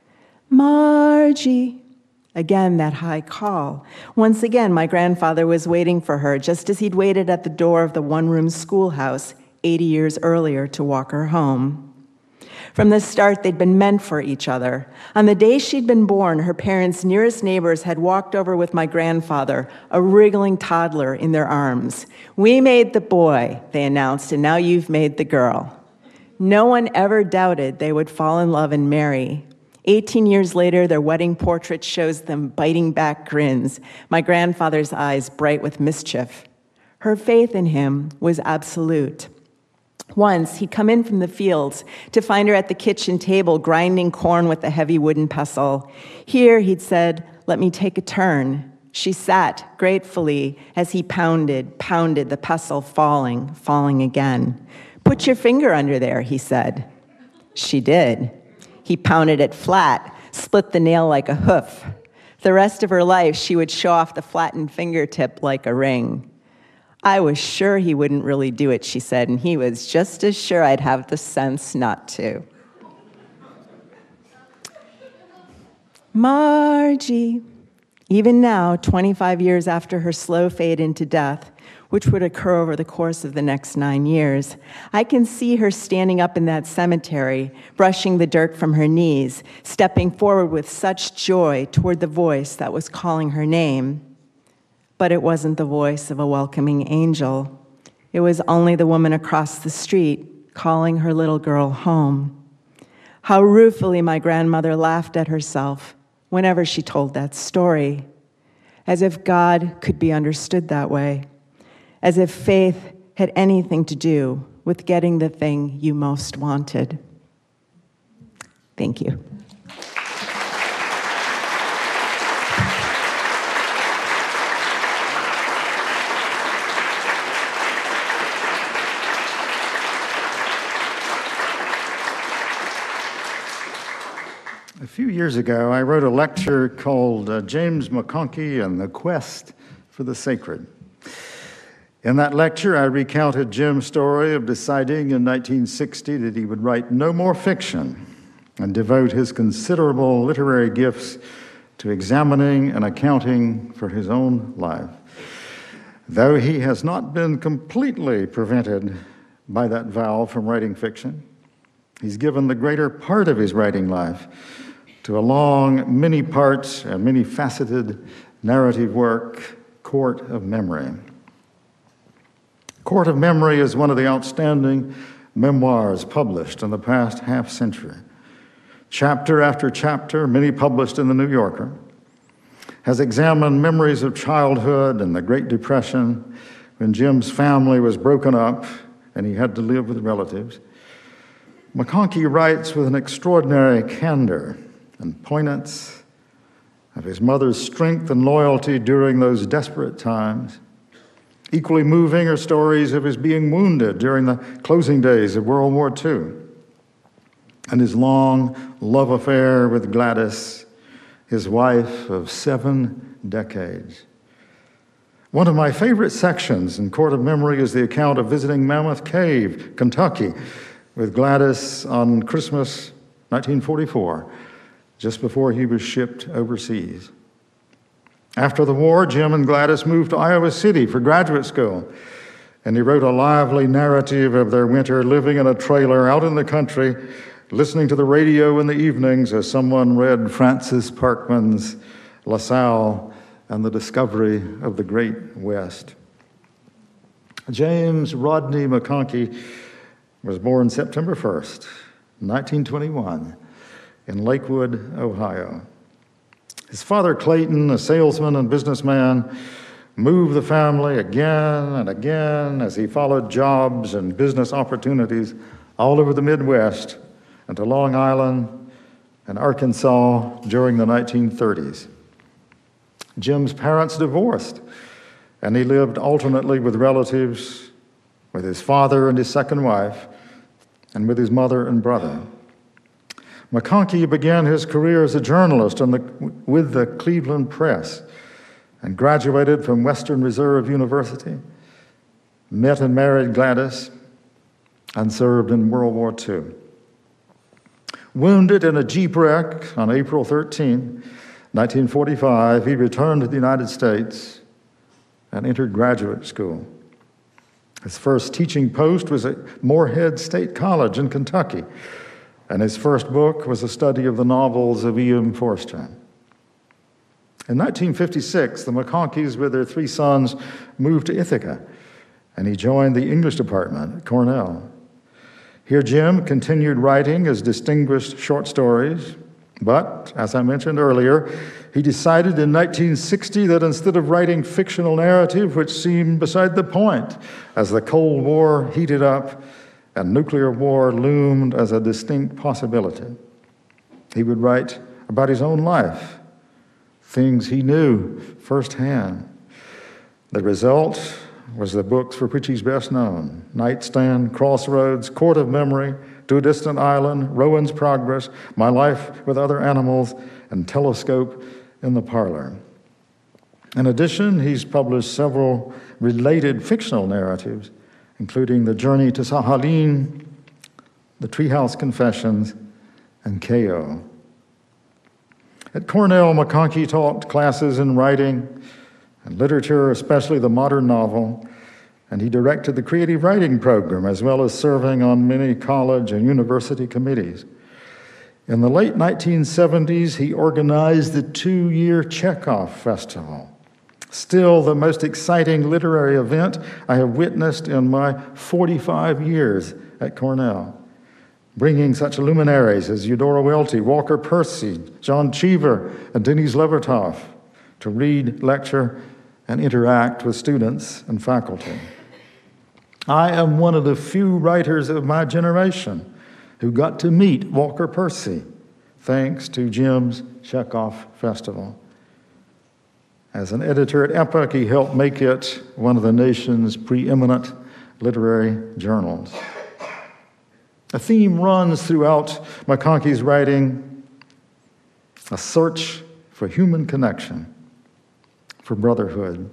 Margie. Again, that high call. Once again, my grandfather was waiting for her, just as he'd waited at the door of the one-room schoolhouse eighty years earlier to walk her home. From the start, they'd been meant for each other. On the day she'd been born, her parents' nearest neighbors had walked over with my grandfather, a wriggling toddler in their arms. We made the boy, they announced, and now you've made the girl. No one ever doubted they would fall in love and marry. eighteen years later, their wedding portrait shows them biting back grins, my grandfather's eyes bright with mischief. Her faith in him was absolute. Once, he'd come in from the fields to find her at the kitchen table grinding corn with a heavy wooden pestle. Here, he'd said, "Let me take a turn." She sat gratefully as he pounded, pounded, the pestle falling, falling again. "Put your finger under there," he said. She did. He pounded it flat, split the nail like a hoof. The rest of her life, she would show off the flattened fingertip like a ring. "I was sure he wouldn't really do it," she said, and he was just as sure I'd have the sense not to. Margie. Even now, twenty-five years after her slow fade into death, which would occur over the course of the next nine years, I can see her standing up in that cemetery, brushing the dirt from her knees, stepping forward with such joy toward the voice that was calling her name. But it wasn't the voice of a welcoming angel. It was only the woman across the street calling her little girl home. How ruefully my grandmother laughed at herself whenever she told that story, as if God could be understood that way, as if faith had anything to do with getting the thing you most wanted. Thank you. A few years ago, I wrote a lecture called uh, James McConkey and the Quest for the Sacred. In that lecture, I recounted Jim's story of deciding in nineteen sixty that he would write no more fiction and devote his considerable literary gifts to examining and accounting for his own life. Though he has not been completely prevented by that vow from writing fiction, he's given the greater part of his writing life to a long, many-part, and many-faceted narrative work, Court of Memory. Court of Memory is one of the outstanding memoirs published in the past half-century. Chapter after chapter, many published in the New Yorker, has examined memories of childhood and the Great Depression when Jim's family was broken up and he had to live with relatives. McConkey writes with an extraordinary candor and poignance of his mother's strength and loyalty during those desperate times. Equally moving are stories of his being wounded during the closing days of World War Two and his long love affair with Gladys, his wife of seven decades. One of my favorite sections in Court of Memory is the account of visiting Mammoth Cave, Kentucky, with Gladys on Christmas nineteen forty-four, just before he was shipped overseas. After the war, Jim and Gladys moved to Iowa City for graduate school, and he wrote a lively narrative of their winter living in a trailer out in the country, listening to the radio in the evenings as someone read Francis Parkman's La Salle and the Discovery of the Great West. James Rodney McConkey was born September first, nineteen twenty-one, in Lakewood, Ohio. His father, Clayton, a salesman and businessman, moved the family again and again as he followed jobs and business opportunities all over the Midwest and to Long Island and Arkansas during the nineteen thirties. Jim's parents divorced, and he lived alternately with relatives, with his father and his second wife, and with his mother and brother. McConkey began his career as a journalist on the, with the Cleveland Press and graduated from Western Reserve University, met and married Gladys, and served in World War Two. Wounded in a Jeep wreck on April thirteenth, nineteen forty-five, he returned to the United States and entered graduate school. His first teaching post was at Morehead State College in Kentucky, and his first book was a study of the novels of E M Forster. In nineteen fifty-six, the McConkeys, with their three sons, moved to Ithaca, and he joined the English department at Cornell. Here, Jim continued writing his distinguished short stories, But, as I mentioned earlier, he decided in nineteen sixty that instead of writing fictional narrative, which seemed beside the point as the Cold War heated up and nuclear war loomed as a distinct possibility, he would write about his own life, things he knew firsthand. The result was the books for which he's best known: Nightstand, Crossroads, Court of Memory, To a Distant Island, Rowan's Progress, My Life with Other Animals, and Telescope in the Parlor. In addition, he's published several related fictional narratives, including The Journey to Sakhalin, The Treehouse Confessions, and K O. At Cornell, McConkie taught classes in writing and literature, especially the modern novel, and he directed the creative writing program, as well as serving on many college and university committees. In the late nineteen seventies, he organized the two-year Chekhov Festival, still the most exciting literary event I have witnessed in my forty-five years at Cornell, bringing such luminaries as Eudora Welty, Walker Percy, John Cheever, and Denise Levertov to read, lecture, and interact with students and faculty. I am one of the few writers of my generation who got to meet Walker Percy, thanks to Jim's Chekhov Festival. As an editor at Epoch, he helped make it one of the nation's preeminent literary journals. A theme runs throughout McConkie's writing: a search for human connection, for brotherhood.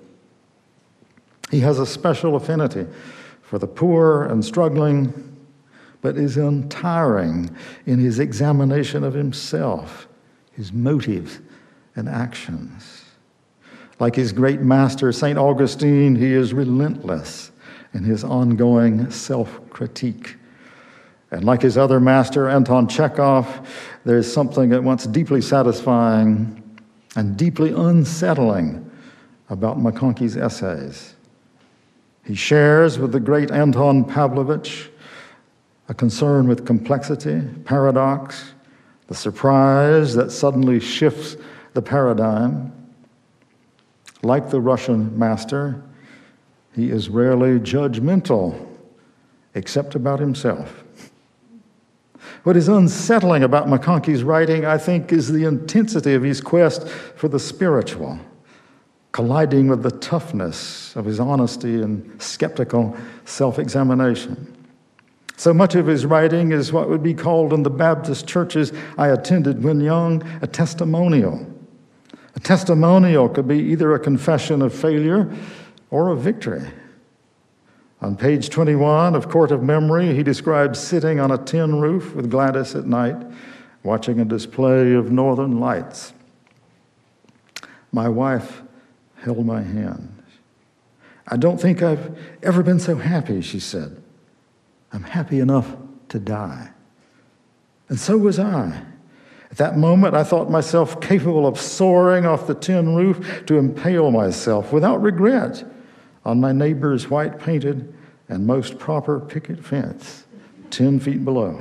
He has a special affinity for the poor and struggling, but is untiring in his examination of himself, his motives and actions. Like his great master, Saint Augustine, he is relentless in his ongoing self-critique. And like his other master, Anton Chekhov, there is something at once deeply satisfying and deeply unsettling about McConkie's essays. He shares with the great Anton Pavlovich a concern with complexity, paradox, the surprise that suddenly shifts the paradigm. Like the Russian master, he is rarely judgmental, except about himself. What is unsettling about McConkie's writing, I think, is the intensity of his quest for the spiritual, colliding with the toughness of his honesty and skeptical self-examination. So much of his writing is what would be called in the Baptist churches I attended when young a testimonial. A testimonial could be either a confession of failure or of victory. On page twenty-one of Court of Memory, he describes sitting on a tin roof with Gladys at night, watching a display of northern lights. My wife held my hand. I don't think I've ever been so happy, she said. I'm happy enough to die. And so was I. At that moment, I thought myself capable of soaring off the tin roof to impale myself without regret on my neighbor's white-painted and most proper picket fence, ten feet below.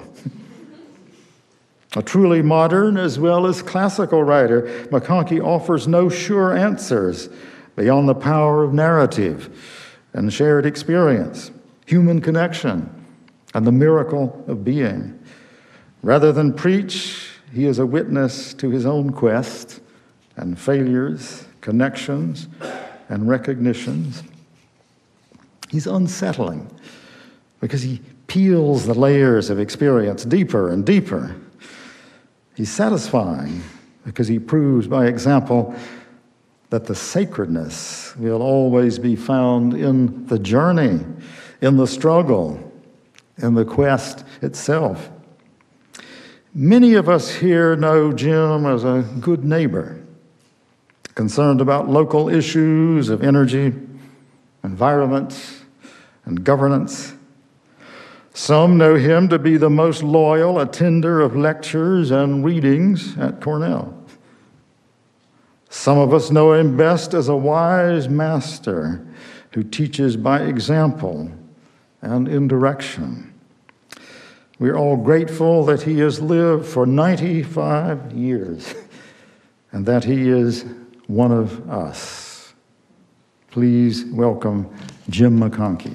A truly modern as well as classical writer, McConkie offers no sure answers beyond the power of narrative and shared experience, human connection, and the miracle of being. Rather than preach, he is a witness to his own quest and failures, connections, and recognitions. He's unsettling because he peels the layers of experience deeper and deeper. He's satisfying because he proves by example that the sacredness will always be found in the journey, in the struggle, in the quest itself. Many of us here know Jim as a good neighbor, concerned about local issues of energy, environment, and governance. Some know him to be the most loyal attender of lectures and readings at Cornell. Some of us know him best as a wise master who teaches by example and in direction. We're all grateful that he has lived for ninety-five years and that he is one of us. Please welcome Jim McConkey.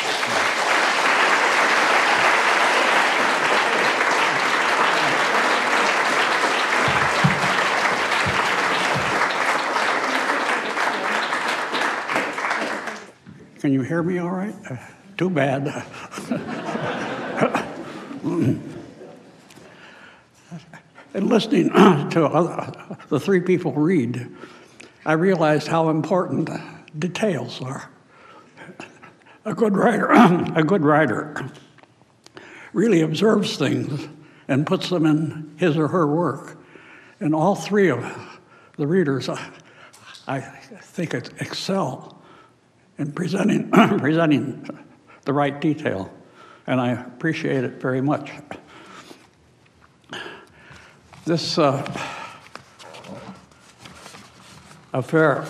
Can you hear me all right? Uh, too bad. And listening to other, the three people read, I realized how important details are. A good writer, a good writer really observes things and puts them in his or her work. And all three of the readers, I, I think, excel in presenting, presenting the right detail, and I appreciate it very much. This uh, affair,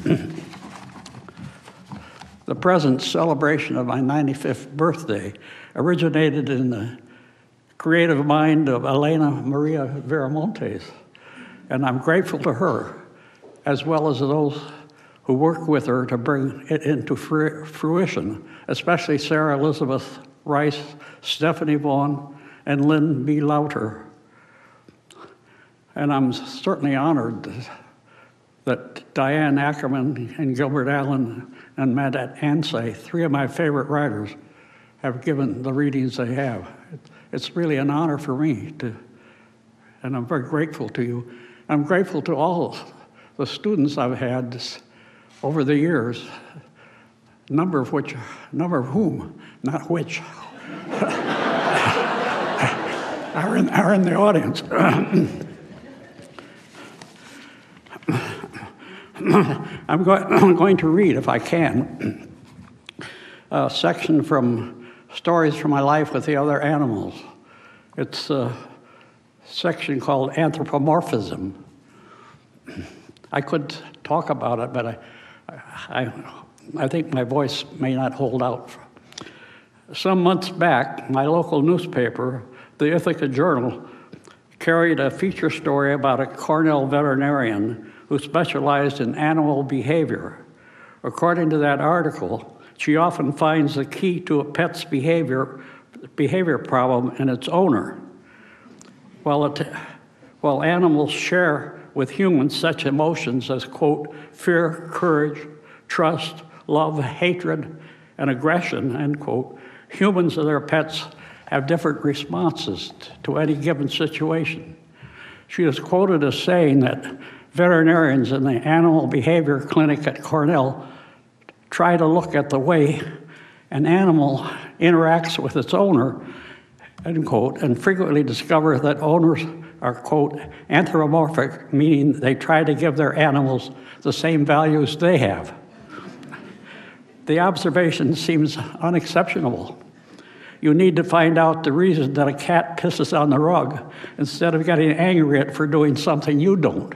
the present celebration of my ninety-fifth birthday, originated in the creative mind of Elena Maria Viramontes, and I'm grateful to her, as well as those who work with her to bring it into fruition, especially Sarah Elizabeth Rice, Stephanie Vaughn, and Lynn B. Lauter. And I'm certainly honored that Diane Ackerman and Gilbert Allen and Matt Ansay, three of my favorite writers, have given the readings they have. It's really an honor for me to, and I'm very grateful to you. I'm grateful to all the students I've had over the years, a number of which, number of whom, not which, are, in, are in the audience. I'm, go I'm going to read, if I can, a section from Stories from My Life with the Other Animals. It's a section called Anthropomorphism. I could talk about it, but I, I, I think my voice may not hold out. Some months back, my local newspaper, the Ithaca Journal, carried a feature story about a Cornell veterinarian who specialized in animal behavior. According to that article, she often finds the key to a pet's behavior, behavior problem in its owner. While, it, while animals share with humans such emotions as, quote, fear, courage, trust, love, hatred, and aggression, end quote, humans and their pets have different responses to any given situation. She is quoted as saying that veterinarians in the animal behavior clinic at Cornell try to look at the way an animal interacts with its owner, end quote, and frequently discover that owners are, quote, anthropomorphic, meaning they try to give their animals the same values they have. The observation seems unexceptionable. You need to find out the reason that a cat pisses on the rug instead of getting angry at it for doing something you don't.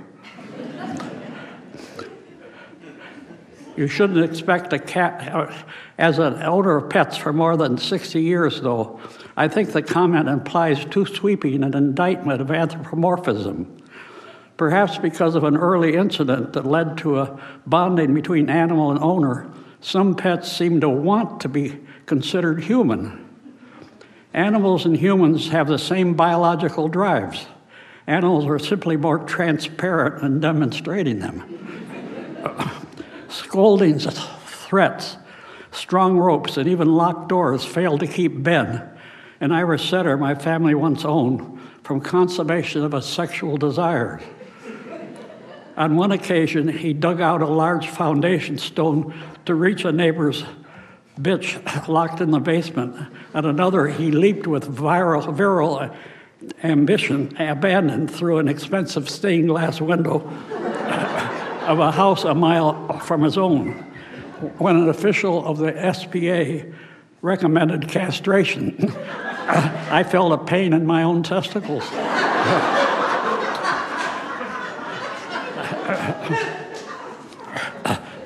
You shouldn't expect a cat, as an owner of pets for more than sixty years, though, I think the comment implies too sweeping an indictment of anthropomorphism. Perhaps because of an early incident that led to a bonding between animal and owner, some pets seem to want to be considered human. Animals and humans have the same biological drives. Animals are simply more transparent in demonstrating them. Scoldings, threats, strong ropes, and even locked doors fail to keep Ben, an Irish setter my family once owned, from consummation of a sexual desire. On one occasion, he dug out a large foundation stone to reach a neighbor's bitch locked in the basement. At another, he leaped with viral, virile ambition, abandoned through an expensive stained glass window of a house a mile from his own, when an official of the S P A recommended castration. I felt a pain in my own testicles.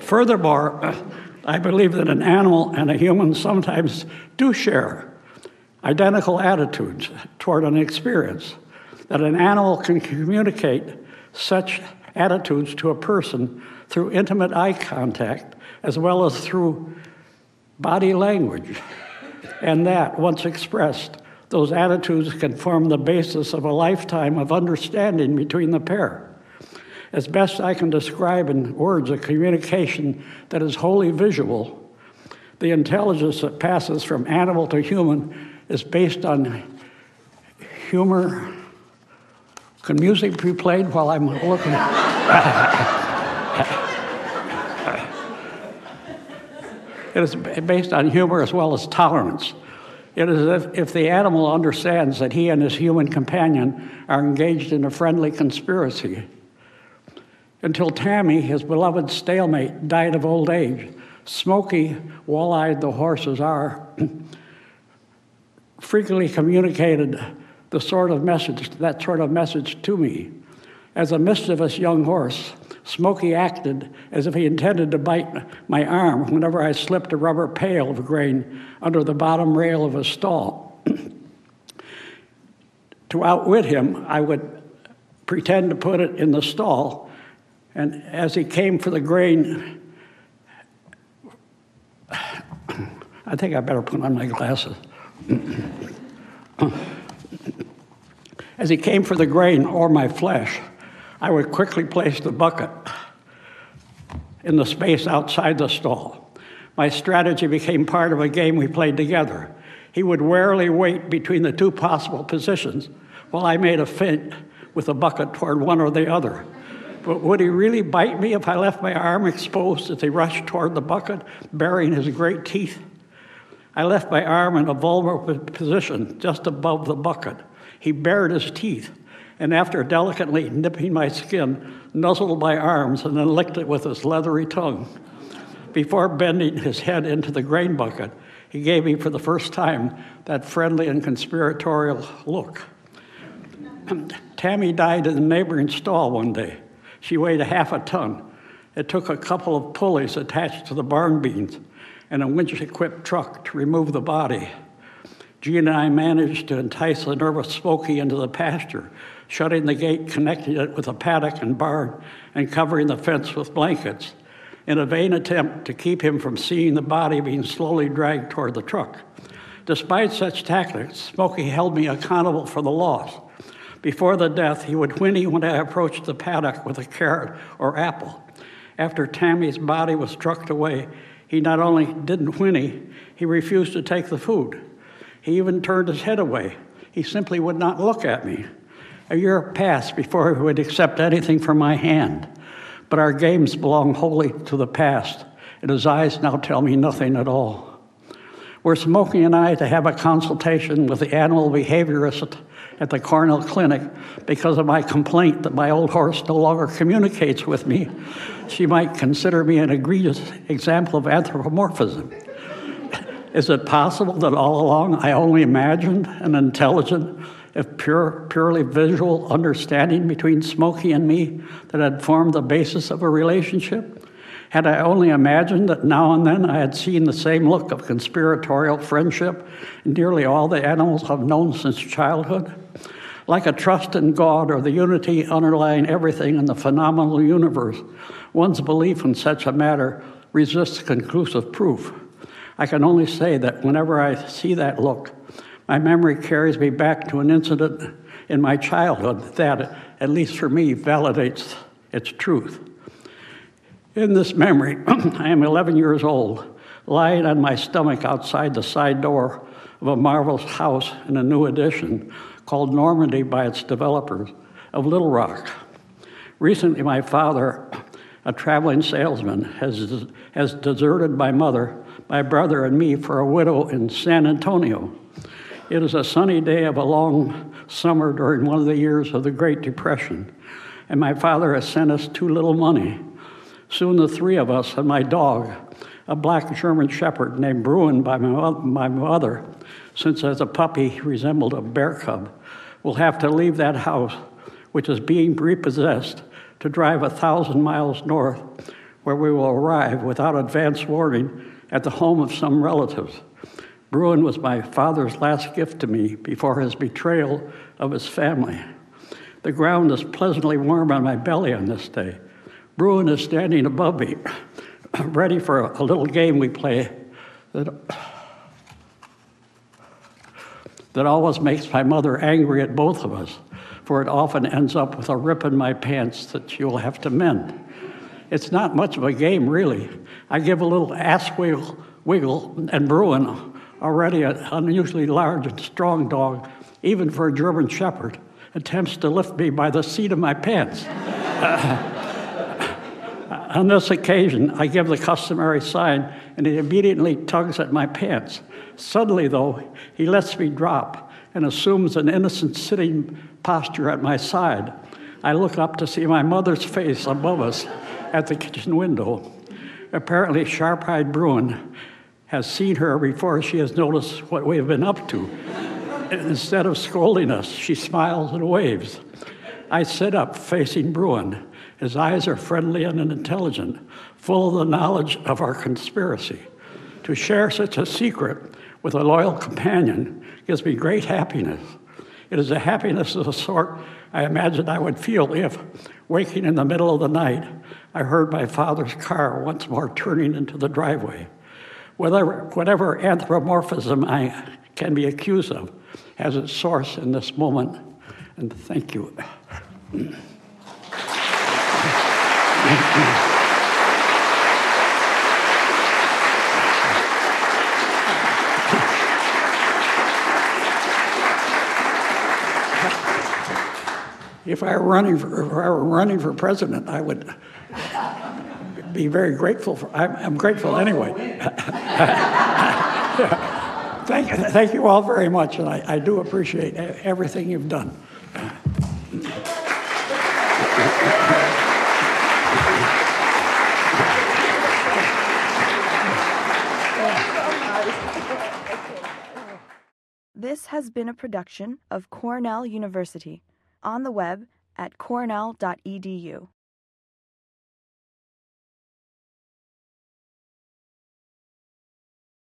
Furthermore, I believe that an animal and a human sometimes do share identical attitudes toward an experience, that an animal can communicate such attitudes to a person through intimate eye contact as well as through body language, and that, once expressed, those attitudes can form the basis of a lifetime of understanding between the pair. As best I can describe in words a communication that is wholly visual, the intelligence that passes from animal to human is based on humor. Can music be played while I'm looking? It is based on humor as well as tolerance. It is as if, if the animal understands that he and his human companion are engaged in a friendly conspiracy. Until Tammy, his beloved stalemate, died of old age, Smokey, wall-eyed the horses are, frequently communicated the sort of message, that sort of message to me. As a mischievous young horse, Smokey acted as if he intended to bite my arm whenever I slipped a rubber pail of grain under the bottom rail of a stall. To outwit him, I would pretend to put it in the stall, and as he came for the grain, I think I better put on my glasses. As he came for the grain or my flesh, I would quickly place the bucket in the space outside the stall. My strategy became part of a game we played together. He would warily wait between the two possible positions while I made a feint with the bucket toward one or the other. But would he really bite me if I left my arm exposed as he rushed toward the bucket, baring his great teeth? I left my arm in a vulnerable position just above the bucket. He bared his teeth, and after delicately nipping my skin, nuzzled my arms and then licked it with his leathery tongue. Before bending his head into the grain bucket, he gave me for the first time that friendly and conspiratorial look. Tammy died in the neighboring stall one day. She weighed a half a ton. It took a couple of pulleys attached to the barn beams and a winch-equipped truck to remove the body. Gene and I managed to entice the nervous Smokey into the pasture, shutting the gate, connecting it with a paddock and barn, and covering the fence with blankets, in a vain attempt to keep him from seeing the body being slowly dragged toward the truck. Despite such tactics, Smokey held me accountable for the loss. Before the death, he would whinny when I approached the paddock with a carrot or apple. After Tammy's body was trucked away, he not only didn't whinny, he refused to take the food. He even turned his head away. He simply would not look at me. A year passed before he would accept anything from my hand. But our games belong wholly to the past, and his eyes now tell me nothing at all. Were Smokey and I to have a consultation with the animal behaviorist at the Cornell Clinic because of my complaint that my old horse no longer communicates with me, she might consider me an egregious example of anthropomorphism. Is it possible that all along I only imagined an intelligent, if pure, purely visual understanding between Smokey and me that had formed the basis of a relationship? Had I only imagined that now and then I had seen the same look of conspiratorial friendship in nearly all the animals I've known since childhood? Like a trust in God or the unity underlying everything in the phenomenal universe, one's belief in such a matter resists conclusive proof. I can only say that whenever I see that look, my memory carries me back to an incident in my childhood that, at least for me, validates its truth. In this memory, I am eleven years old, lying on my stomach outside the side door of a marvelous house in a new addition called Normandy by its developers of Little Rock. Recently, my father, a traveling salesman, has, has deserted my mother, my brother, and me for a widow in San Antonio. It is a sunny day of a long summer during one of the years of the Great Depression, and my father has sent us too little money. Soon the three of us and my dog, a black German shepherd named Bruin by my, my mother, since as a puppy he resembled a bear cub, will have to leave that house, which is being repossessed, to drive a thousand miles north, where we will arrive without advance warning at the home of some relatives. Bruin was my father's last gift to me before his betrayal of his family. The ground is pleasantly warm on my belly on this day. Bruin is standing above me, ready for a little game we play that, that always makes my mother angry at both of us, for it often ends up with a rip in my pants that she will have to mend. It's not much of a game, really. I give a little ass wiggle, wiggle and Bruin, already an unusually large and strong dog, even for a German Shepherd, attempts to lift me by the seat of my pants. On this occasion, I give the customary sign, and he immediately tugs at my pants. Suddenly, though, he lets me drop and assumes an innocent sitting posture at my side. I look up to see my mother's face above us at the kitchen window. Apparently, sharp-eyed Bruin has seen her before she has noticed what we have been up to. Instead of scolding us, she smiles and waves. I sit up, facing Bruin. His eyes are friendly and intelligent, full of the knowledge of our conspiracy. To share such a secret with a loyal companion gives me great happiness. It is a happiness of the sort I imagined I would feel if, waking in the middle of the night, I heard my father's car once more turning into the driveway. Whatever, whatever anthropomorphism I can be accused of has its source in this moment, and thank you. If I were running for, if I were running for president, I would be very grateful for. I'm, I'm grateful anyway. thank, thank you all very much, and I, I do appreciate everything you've done. This has been a production of Cornell University, on the web at cornell dot e d u.